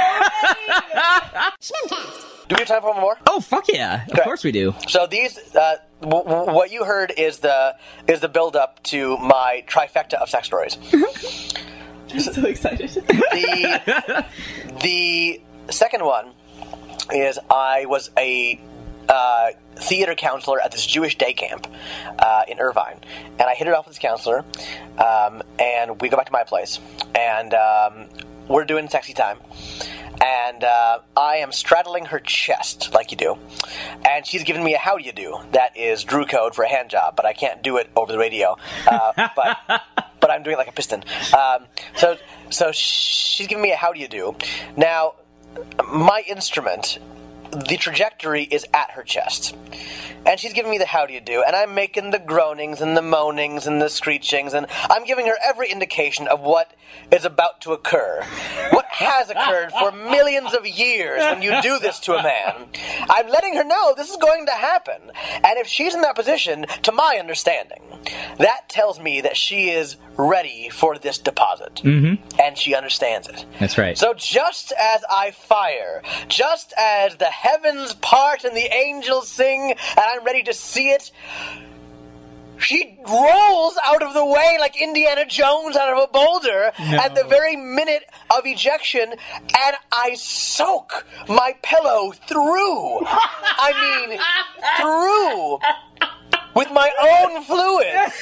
Do we have time for one more? Oh, fuck yeah. Of Okay. course we do. So these, uh, w- w- what you heard is the is the build up to my trifecta of sex stories. I'm so excited. The the second one is I was a uh, theater counselor at this Jewish day camp uh, in Irvine, and I hit it off with this counselor, um, and we go back to my place, and um, we're doing sexy time. And uh, I am straddling her chest, like you do. And she's giving me a how do you do. That is Drew code for a hand job, but I can't do it over the radio. Uh, but but I'm doing it like a piston. Um, so so she's giving me a how do you do. Now, my instrument, the trajectory is at her chest. And she's giving me the how do you do, and I'm making the groanings and the moanings and the screechings, and I'm giving her every indication of what is about to occur. What has occurred for millions of years when you do this to a man. I'm letting her know this is going to happen. And if she's in that position, to my understanding, that tells me that she is ready for this deposit. Mm-hmm. And she understands it. That's right. So just as I fire, just as the heavens part and the angels sing, and I'm ready to see it, she rolls out of the way like Indiana Jones out of a boulder No. at the very minute of ejection, and I soak my pillow through. I mean, through with my own fluids.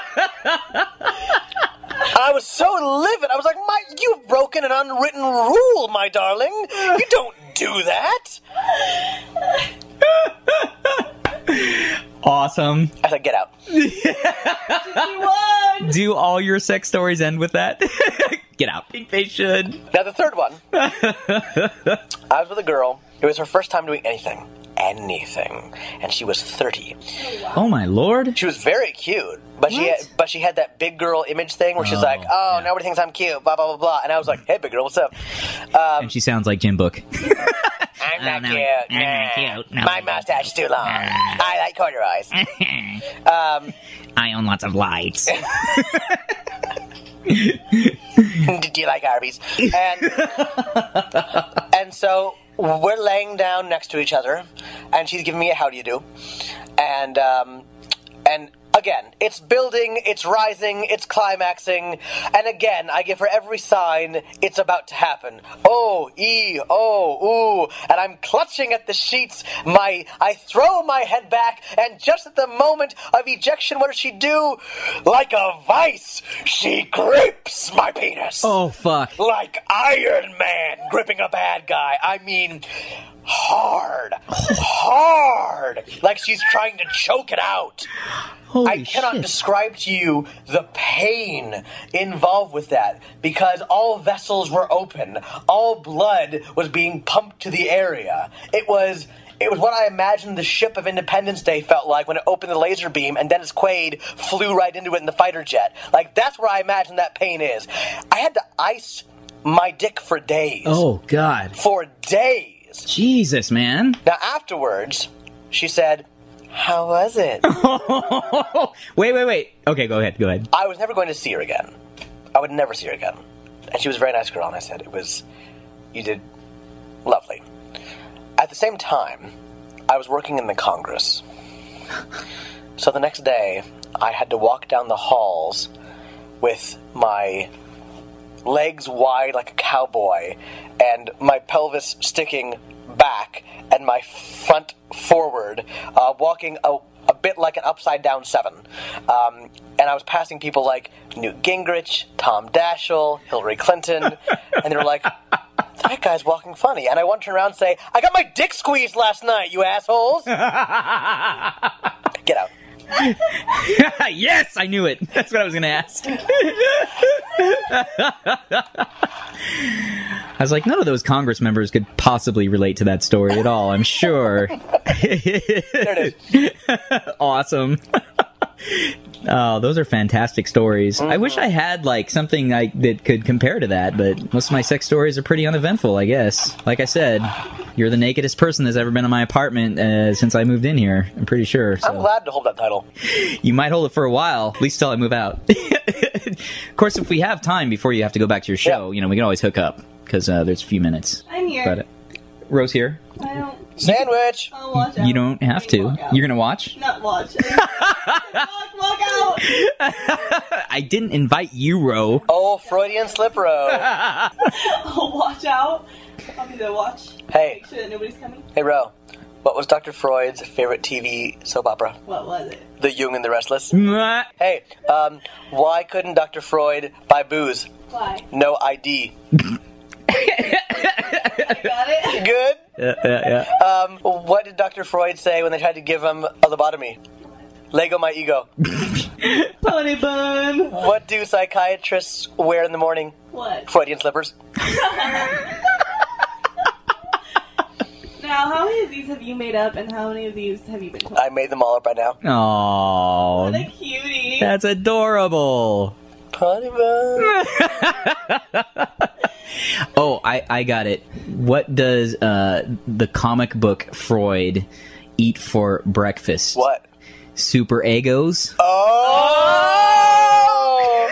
I was so livid. I was like, "My, you've broken an unwritten rule, my darling. You don't do that." Awesome. I said, "Get out." Do all your sex stories end with that? Get out. I think they should. Now, the third one. I was with a girl. It was her first time doing anything. Anything. And she was thirty. Oh my lord. She was very cute. But she had, but she had that big girl image thing where she's Oh, like, oh, yeah. nobody thinks I'm cute, blah, blah, blah, blah. And I was like, hey, big girl, what's up? Um, And she sounds like Jim Book. I'm not no, cute. I'm not Nah. cute, no. My mustache is too long. I like corduroys. um, I own lots of lights. do you like Arby's? And, and so we're laying down next to each other, and she's giving me a how do you do. And, um, and again, it's building, it's rising, it's climaxing, and again, I give her every sign it's about to happen. Oh, ee, oh, ooh, and I'm clutching at the sheets. My, I throw my head back, and just at the moment of ejection, what does she do? Like a vice, she grips my penis. Oh, fuck. Like Iron Man gripping a bad guy. I mean, hard. Hard. Like she's trying to choke it out. Holy I cannot shit. describe to you the pain involved with that, because all vessels were open. All blood was being pumped to the area. It was... It was what I imagined the ship of Independence Day felt like when it opened the laser beam and Dennis Quaid flew right into it in the fighter jet. Like, that's where I imagine that pain is. I had to ice my dick for days. Oh, God. For days. Jesus, man. Now, afterwards, she said, how was it? Wait, wait, wait. Okay, go ahead, go ahead. I was never going to see her again. I would never see her again. And she was a very nice girl, and I said, it was, you did lovely. At the same time, I was working in the Congress. So the next day, I had to walk down the halls with my legs wide like a cowboy and my pelvis sticking back and my front forward, uh, walking a, a bit like an upside-down seven. Um, and I was passing people like Newt Gingrich, Tom Daschle, Hillary Clinton, and they were like, that guy's walking funny. And I want to turn around and say, I got my dick squeezed last night, you assholes! Get out. Yes, I knew it. That's what I was going to ask. I was like, none of those Congress members could possibly relate to that story at all, I'm sure. There it is. Awesome. Oh, those are fantastic stories. Mm-hmm. I wish I had, like, something I, that could compare to that, but most of my sex stories are pretty uneventful, I guess. Like I said, you're the nakedest person that's ever been in my apartment uh, since I moved in here, I'm pretty sure. So. I'm glad to hold that title. You might hold it for a while, at least till I move out. Of course, if we have time before you have to go back to your show, Yeah. you know, we can always hook up, because uh, there's a few minutes. I'm here. But, uh, Rose here. I don't. Sandwich! I'll watch out. You don't have to. Walk out. You're going to watch? Not watch. walk, walk out! I didn't invite you, Ro. Oh, Freudian slip row. I'll watch out. I'll be there to watch. Hey. Make sure that nobody's coming. Hey, Ro. What was Doctor Freud's favorite T V soap opera? What was it? The Young and the Restless. Mwah. Hey, um, why couldn't Doctor Freud buy booze? Why? No I D. Got it? Good? Yeah, yeah, yeah. Um, what did Doctor Freud say when they tried to give him a lobotomy? Lego my ego. Pony bun. What do psychiatrists wear in the morning? What? Freudian slippers. Now, how many of these have you made up, and how many of these have you been told? I made them all up by now. Aww. What a cutie. That's adorable. Honey bun. Oh, I, I got it. What does uh, the comic book Freud eat for breakfast? What? Super egos? Oh!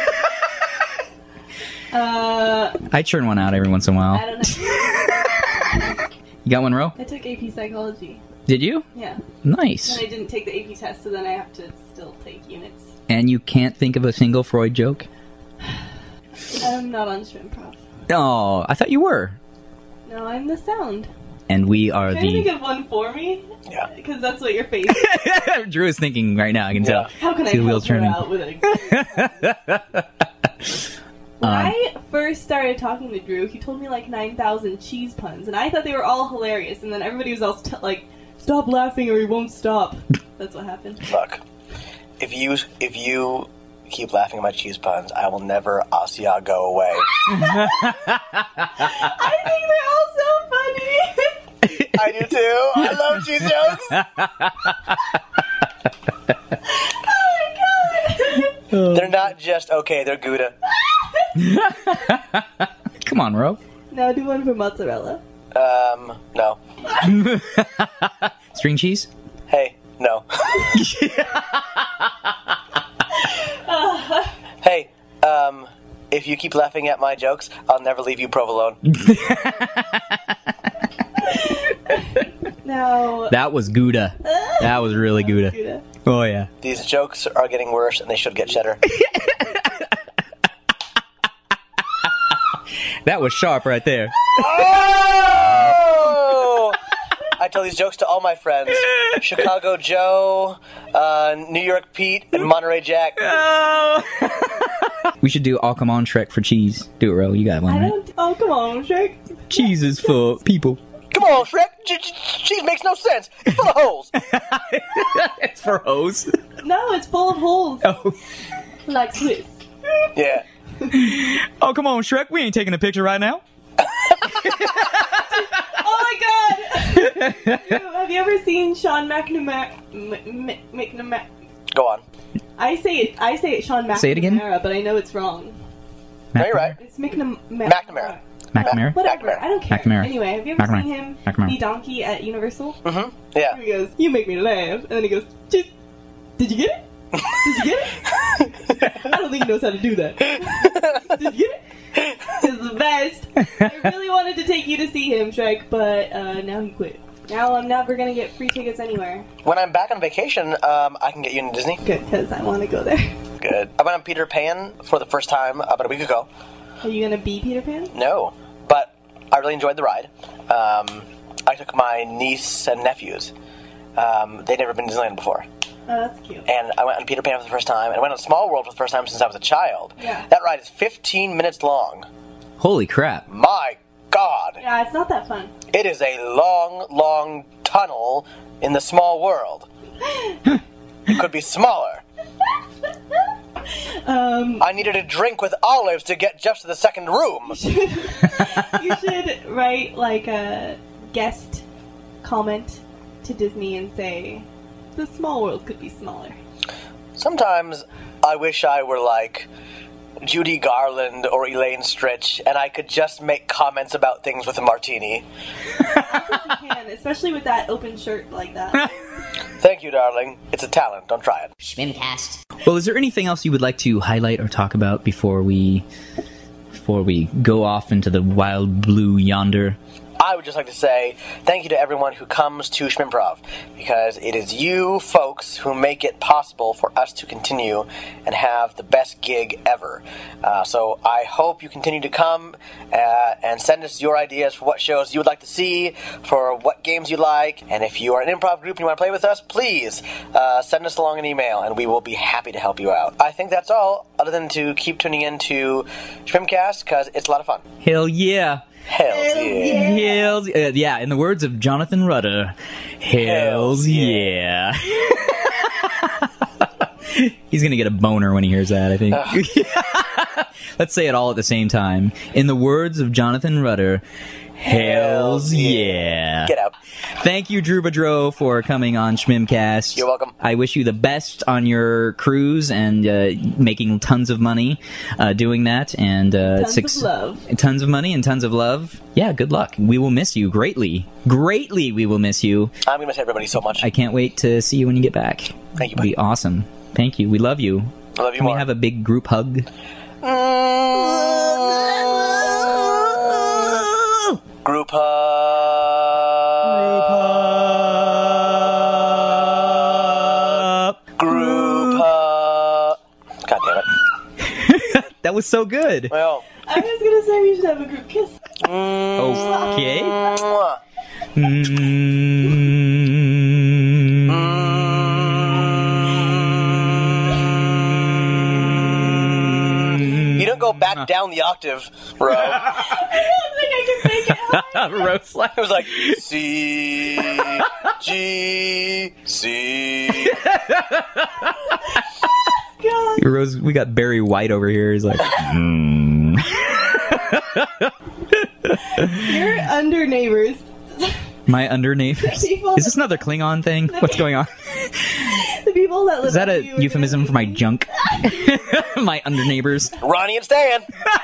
Uh, I churn one out every once in a I while. don't know. You got one, Ro? I took A P Psychology. Did you? Yeah. Nice. And I didn't take the A P test, so then I have to still take units. And you can't think of a single Freud joke? I'm not on Shrimprov. Oh, I thought you were. No, I'm the sound. And we are Can you think the... of one for me? Yeah. Because that's what your face. Drew is thinking right now, I can tell. How can I See the help wheels her turning. out with it? When Um, I first started talking to Drew, he told me like nine thousand cheese puns, and I thought they were all hilarious, and then everybody was else t- like, stop laughing or he won't stop. That's what happened. Look, if you if you keep laughing at my cheese puns, I will never Asya go away. I think they're all so funny. I do too. I love cheese jokes. Oh my god! They're not just okay. They're Gouda. Come on, Ro. Now do one for mozzarella. Um, no. String cheese? Hey, no. Hey, um, if you keep laughing at my jokes, I'll never leave you provolone. Now. That was Gouda. That was really Gouda. Gouda. Oh, yeah. These jokes are getting worse, and they should get cheddar. That was sharp right there. Oh! I tell these jokes to all my friends. Chicago Joe, uh, New York Pete, and Monterey Jack. Oh. We should do All Come On Shrek for cheese. Do it, Ro. You got one, I right? don't. Oh, come on, Shrek. Cheese is for people. Come on, Shrek. Ch- ch- cheese makes no sense. It's full of holes. It's for hose. No, it's full of holes. Oh. Like Swiss. Yeah. Oh, come on, Shrek. We ain't taking a picture right now. Oh my god! Have you ever seen Sean McNamara? M- M- McNamara? Go on. I say it. I say it Sean McNamara, Say it again? but I know it's wrong. No, you're right. It's McNamara. McNamara. McNamara? Whatever. McNamara. I don't care. McNamara. Anyway, have you ever McNamara. seen him McNamara. be Donkey at Universal? Mm-hmm. Yeah. He goes, "You make me laugh," and then he goes, "Cheese. Did you get it? Did you get it? I don't think he knows how to do that. Did you get it? It's the best. I really wanted to take you to see him, Shrek, but uh, now he quit. Now I'm never gonna get free tickets anywhere. When I'm back on vacation, um, I can get you into Disney. Good, because I want to go there. Good. I went on Peter Pan for the first time about a week ago. Are you gonna be Peter Pan? No, but I really enjoyed the ride. Um, I took my niece and nephews. Um, they'd never been to Disneyland before. Oh, that's cute. And I went on Peter Pan for the first time, and I went on Small World for the first time since I was a child. Yeah. That ride is fifteen minutes long. Holy crap. My God. Yeah, it's not that fun. It is a long, long tunnel in the small world. It could be smaller. Um, I needed a drink with olives to get just to the second room. you should write like a guest comment to Disney and say, the small world could be smaller. Sometimes I wish I were like Judy Garland or Elaine Stritch, and I could just make comments about things with a martini. You can, especially with that open shirt like that. Thank you, darling. It's a talent. Don't try it. Schmimcast. Well, is there anything else you would like to highlight or talk about before we before we go off into the wild blue yonder? I would just like to say thank you to everyone who comes to Schmimprov, because it is you folks who make it possible for us to continue and have the best gig ever. Uh, so I hope you continue to come uh, and send us your ideas for what shows you would like to see, for what games you like, and if you are an improv group and you want to play with us, please uh, send us along an email and we will be happy to help you out. I think that's all, other than to keep tuning in to Schmimcast, because it's a lot of fun. Hell yeah. Hells yeah. Hells uh, yeah, in the words of Jonathan Rudder, hells Hells yeah. He's gonna get a boner when he hears that, I think. Let's say it all at the same time. In the words of Jonathan Rudder, hells yeah. Get out. Thank you, Drew Boudreau, for coming on Schmimcast. You're welcome. I wish you the best on your cruise and uh, making tons of money uh, doing that. And uh, Tons six, of love. Tons of money and tons of love. Yeah, good luck. We will miss you greatly. Greatly, we will miss you. I'm going to miss everybody so much. I can't wait to see you when you get back. Thank you, It'll be awesome. Thank you. We love you. I love you Can more. we have a big group hug? Group hug. Group hug. That was so good. Well, I was gonna say we should have a group kiss. Okay. mwah. You don't go back down the octave, bro. I don't think I can make it out. Roast laugh. It was like C, G, C. God. Rose, we got Barry White over here. He's like, mm. You're under neighbors. My under neighbors. People- Is this another Klingon thing? What's going on? The people that live Is that with a you are euphemism gonna for my be- junk? My under neighbors. Ronnie and Stan.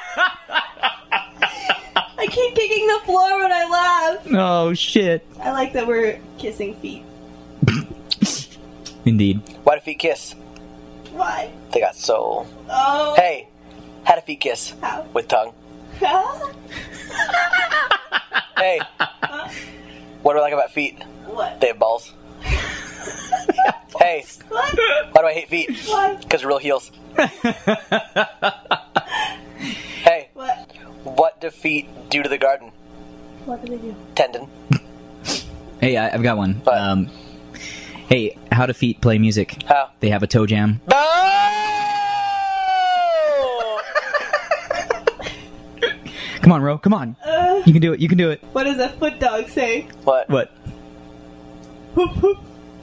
I keep kicking the floor when I laugh. Oh, shit. I like that we're kissing feet. Indeed. Why do feet kiss? Why? They got soul. Oh. Hey, how do feet kiss? How? With tongue. Huh? Hey, what do I like about feet? What? They have balls. Hey, What? why do I hate feet? Why? Because they're real heels. Hey, What? what do feet do to the garden? What do they do? Tendon. Hey, I, I've got one. What? Um, hey, how do feet play music? How? They have a toe jam. Oh! Come on, Ro. Come on. Uh, You can do it. You can do it. what does a foot dog say? What? What? Hoop hoop.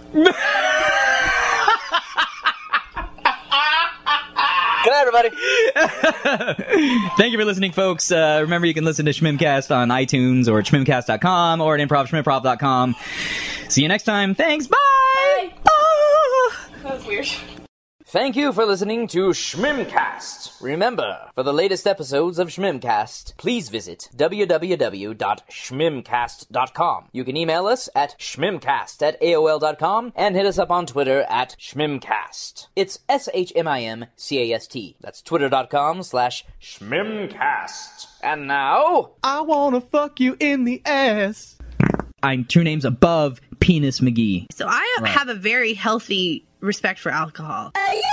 Good night, everybody. Thank you for listening, folks. Uh, remember, you can listen to Schmimcast on iTunes or schmimcast dot com or at improv schmimprov dot com. See you next time. Thanks. Bye. Bye. Ah. That was weird. Thank you for listening to Schmimcast. Remember, for the latest episodes of Schmimcast, please visit w w w dot schmimcast dot com. You can email us at schmimcast at a o l dot com and hit us up on Twitter at Schmimcast. It's S H M I M C A S T. That's twitter.com slash Schmimcast. And now, I wanna fuck you in the ass. I'm two names above Penis McGee. So I have a very healthy respect for alcohol.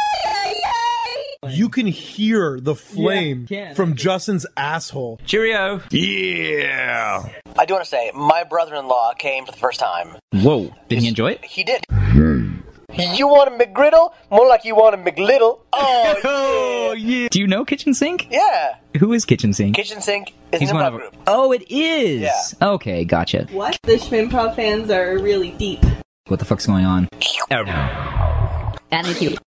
You can hear the flame Yeah, can. from Justin's asshole. Cheerio. Yeah. I do want to say, my brother-in-law came for the first time. Whoa. Did he enjoy it? He did. You want a McGriddle? More like you want a McLittle. Oh, yeah. Do you know Kitchen Sink? yeah. Who is Kitchen Sink? Kitchen Sink is He's an one improv of group. Oh, it is. Yeah. Okay, gotcha. What? The Schmimprov fans are really deep. What the fuck's going on? And you.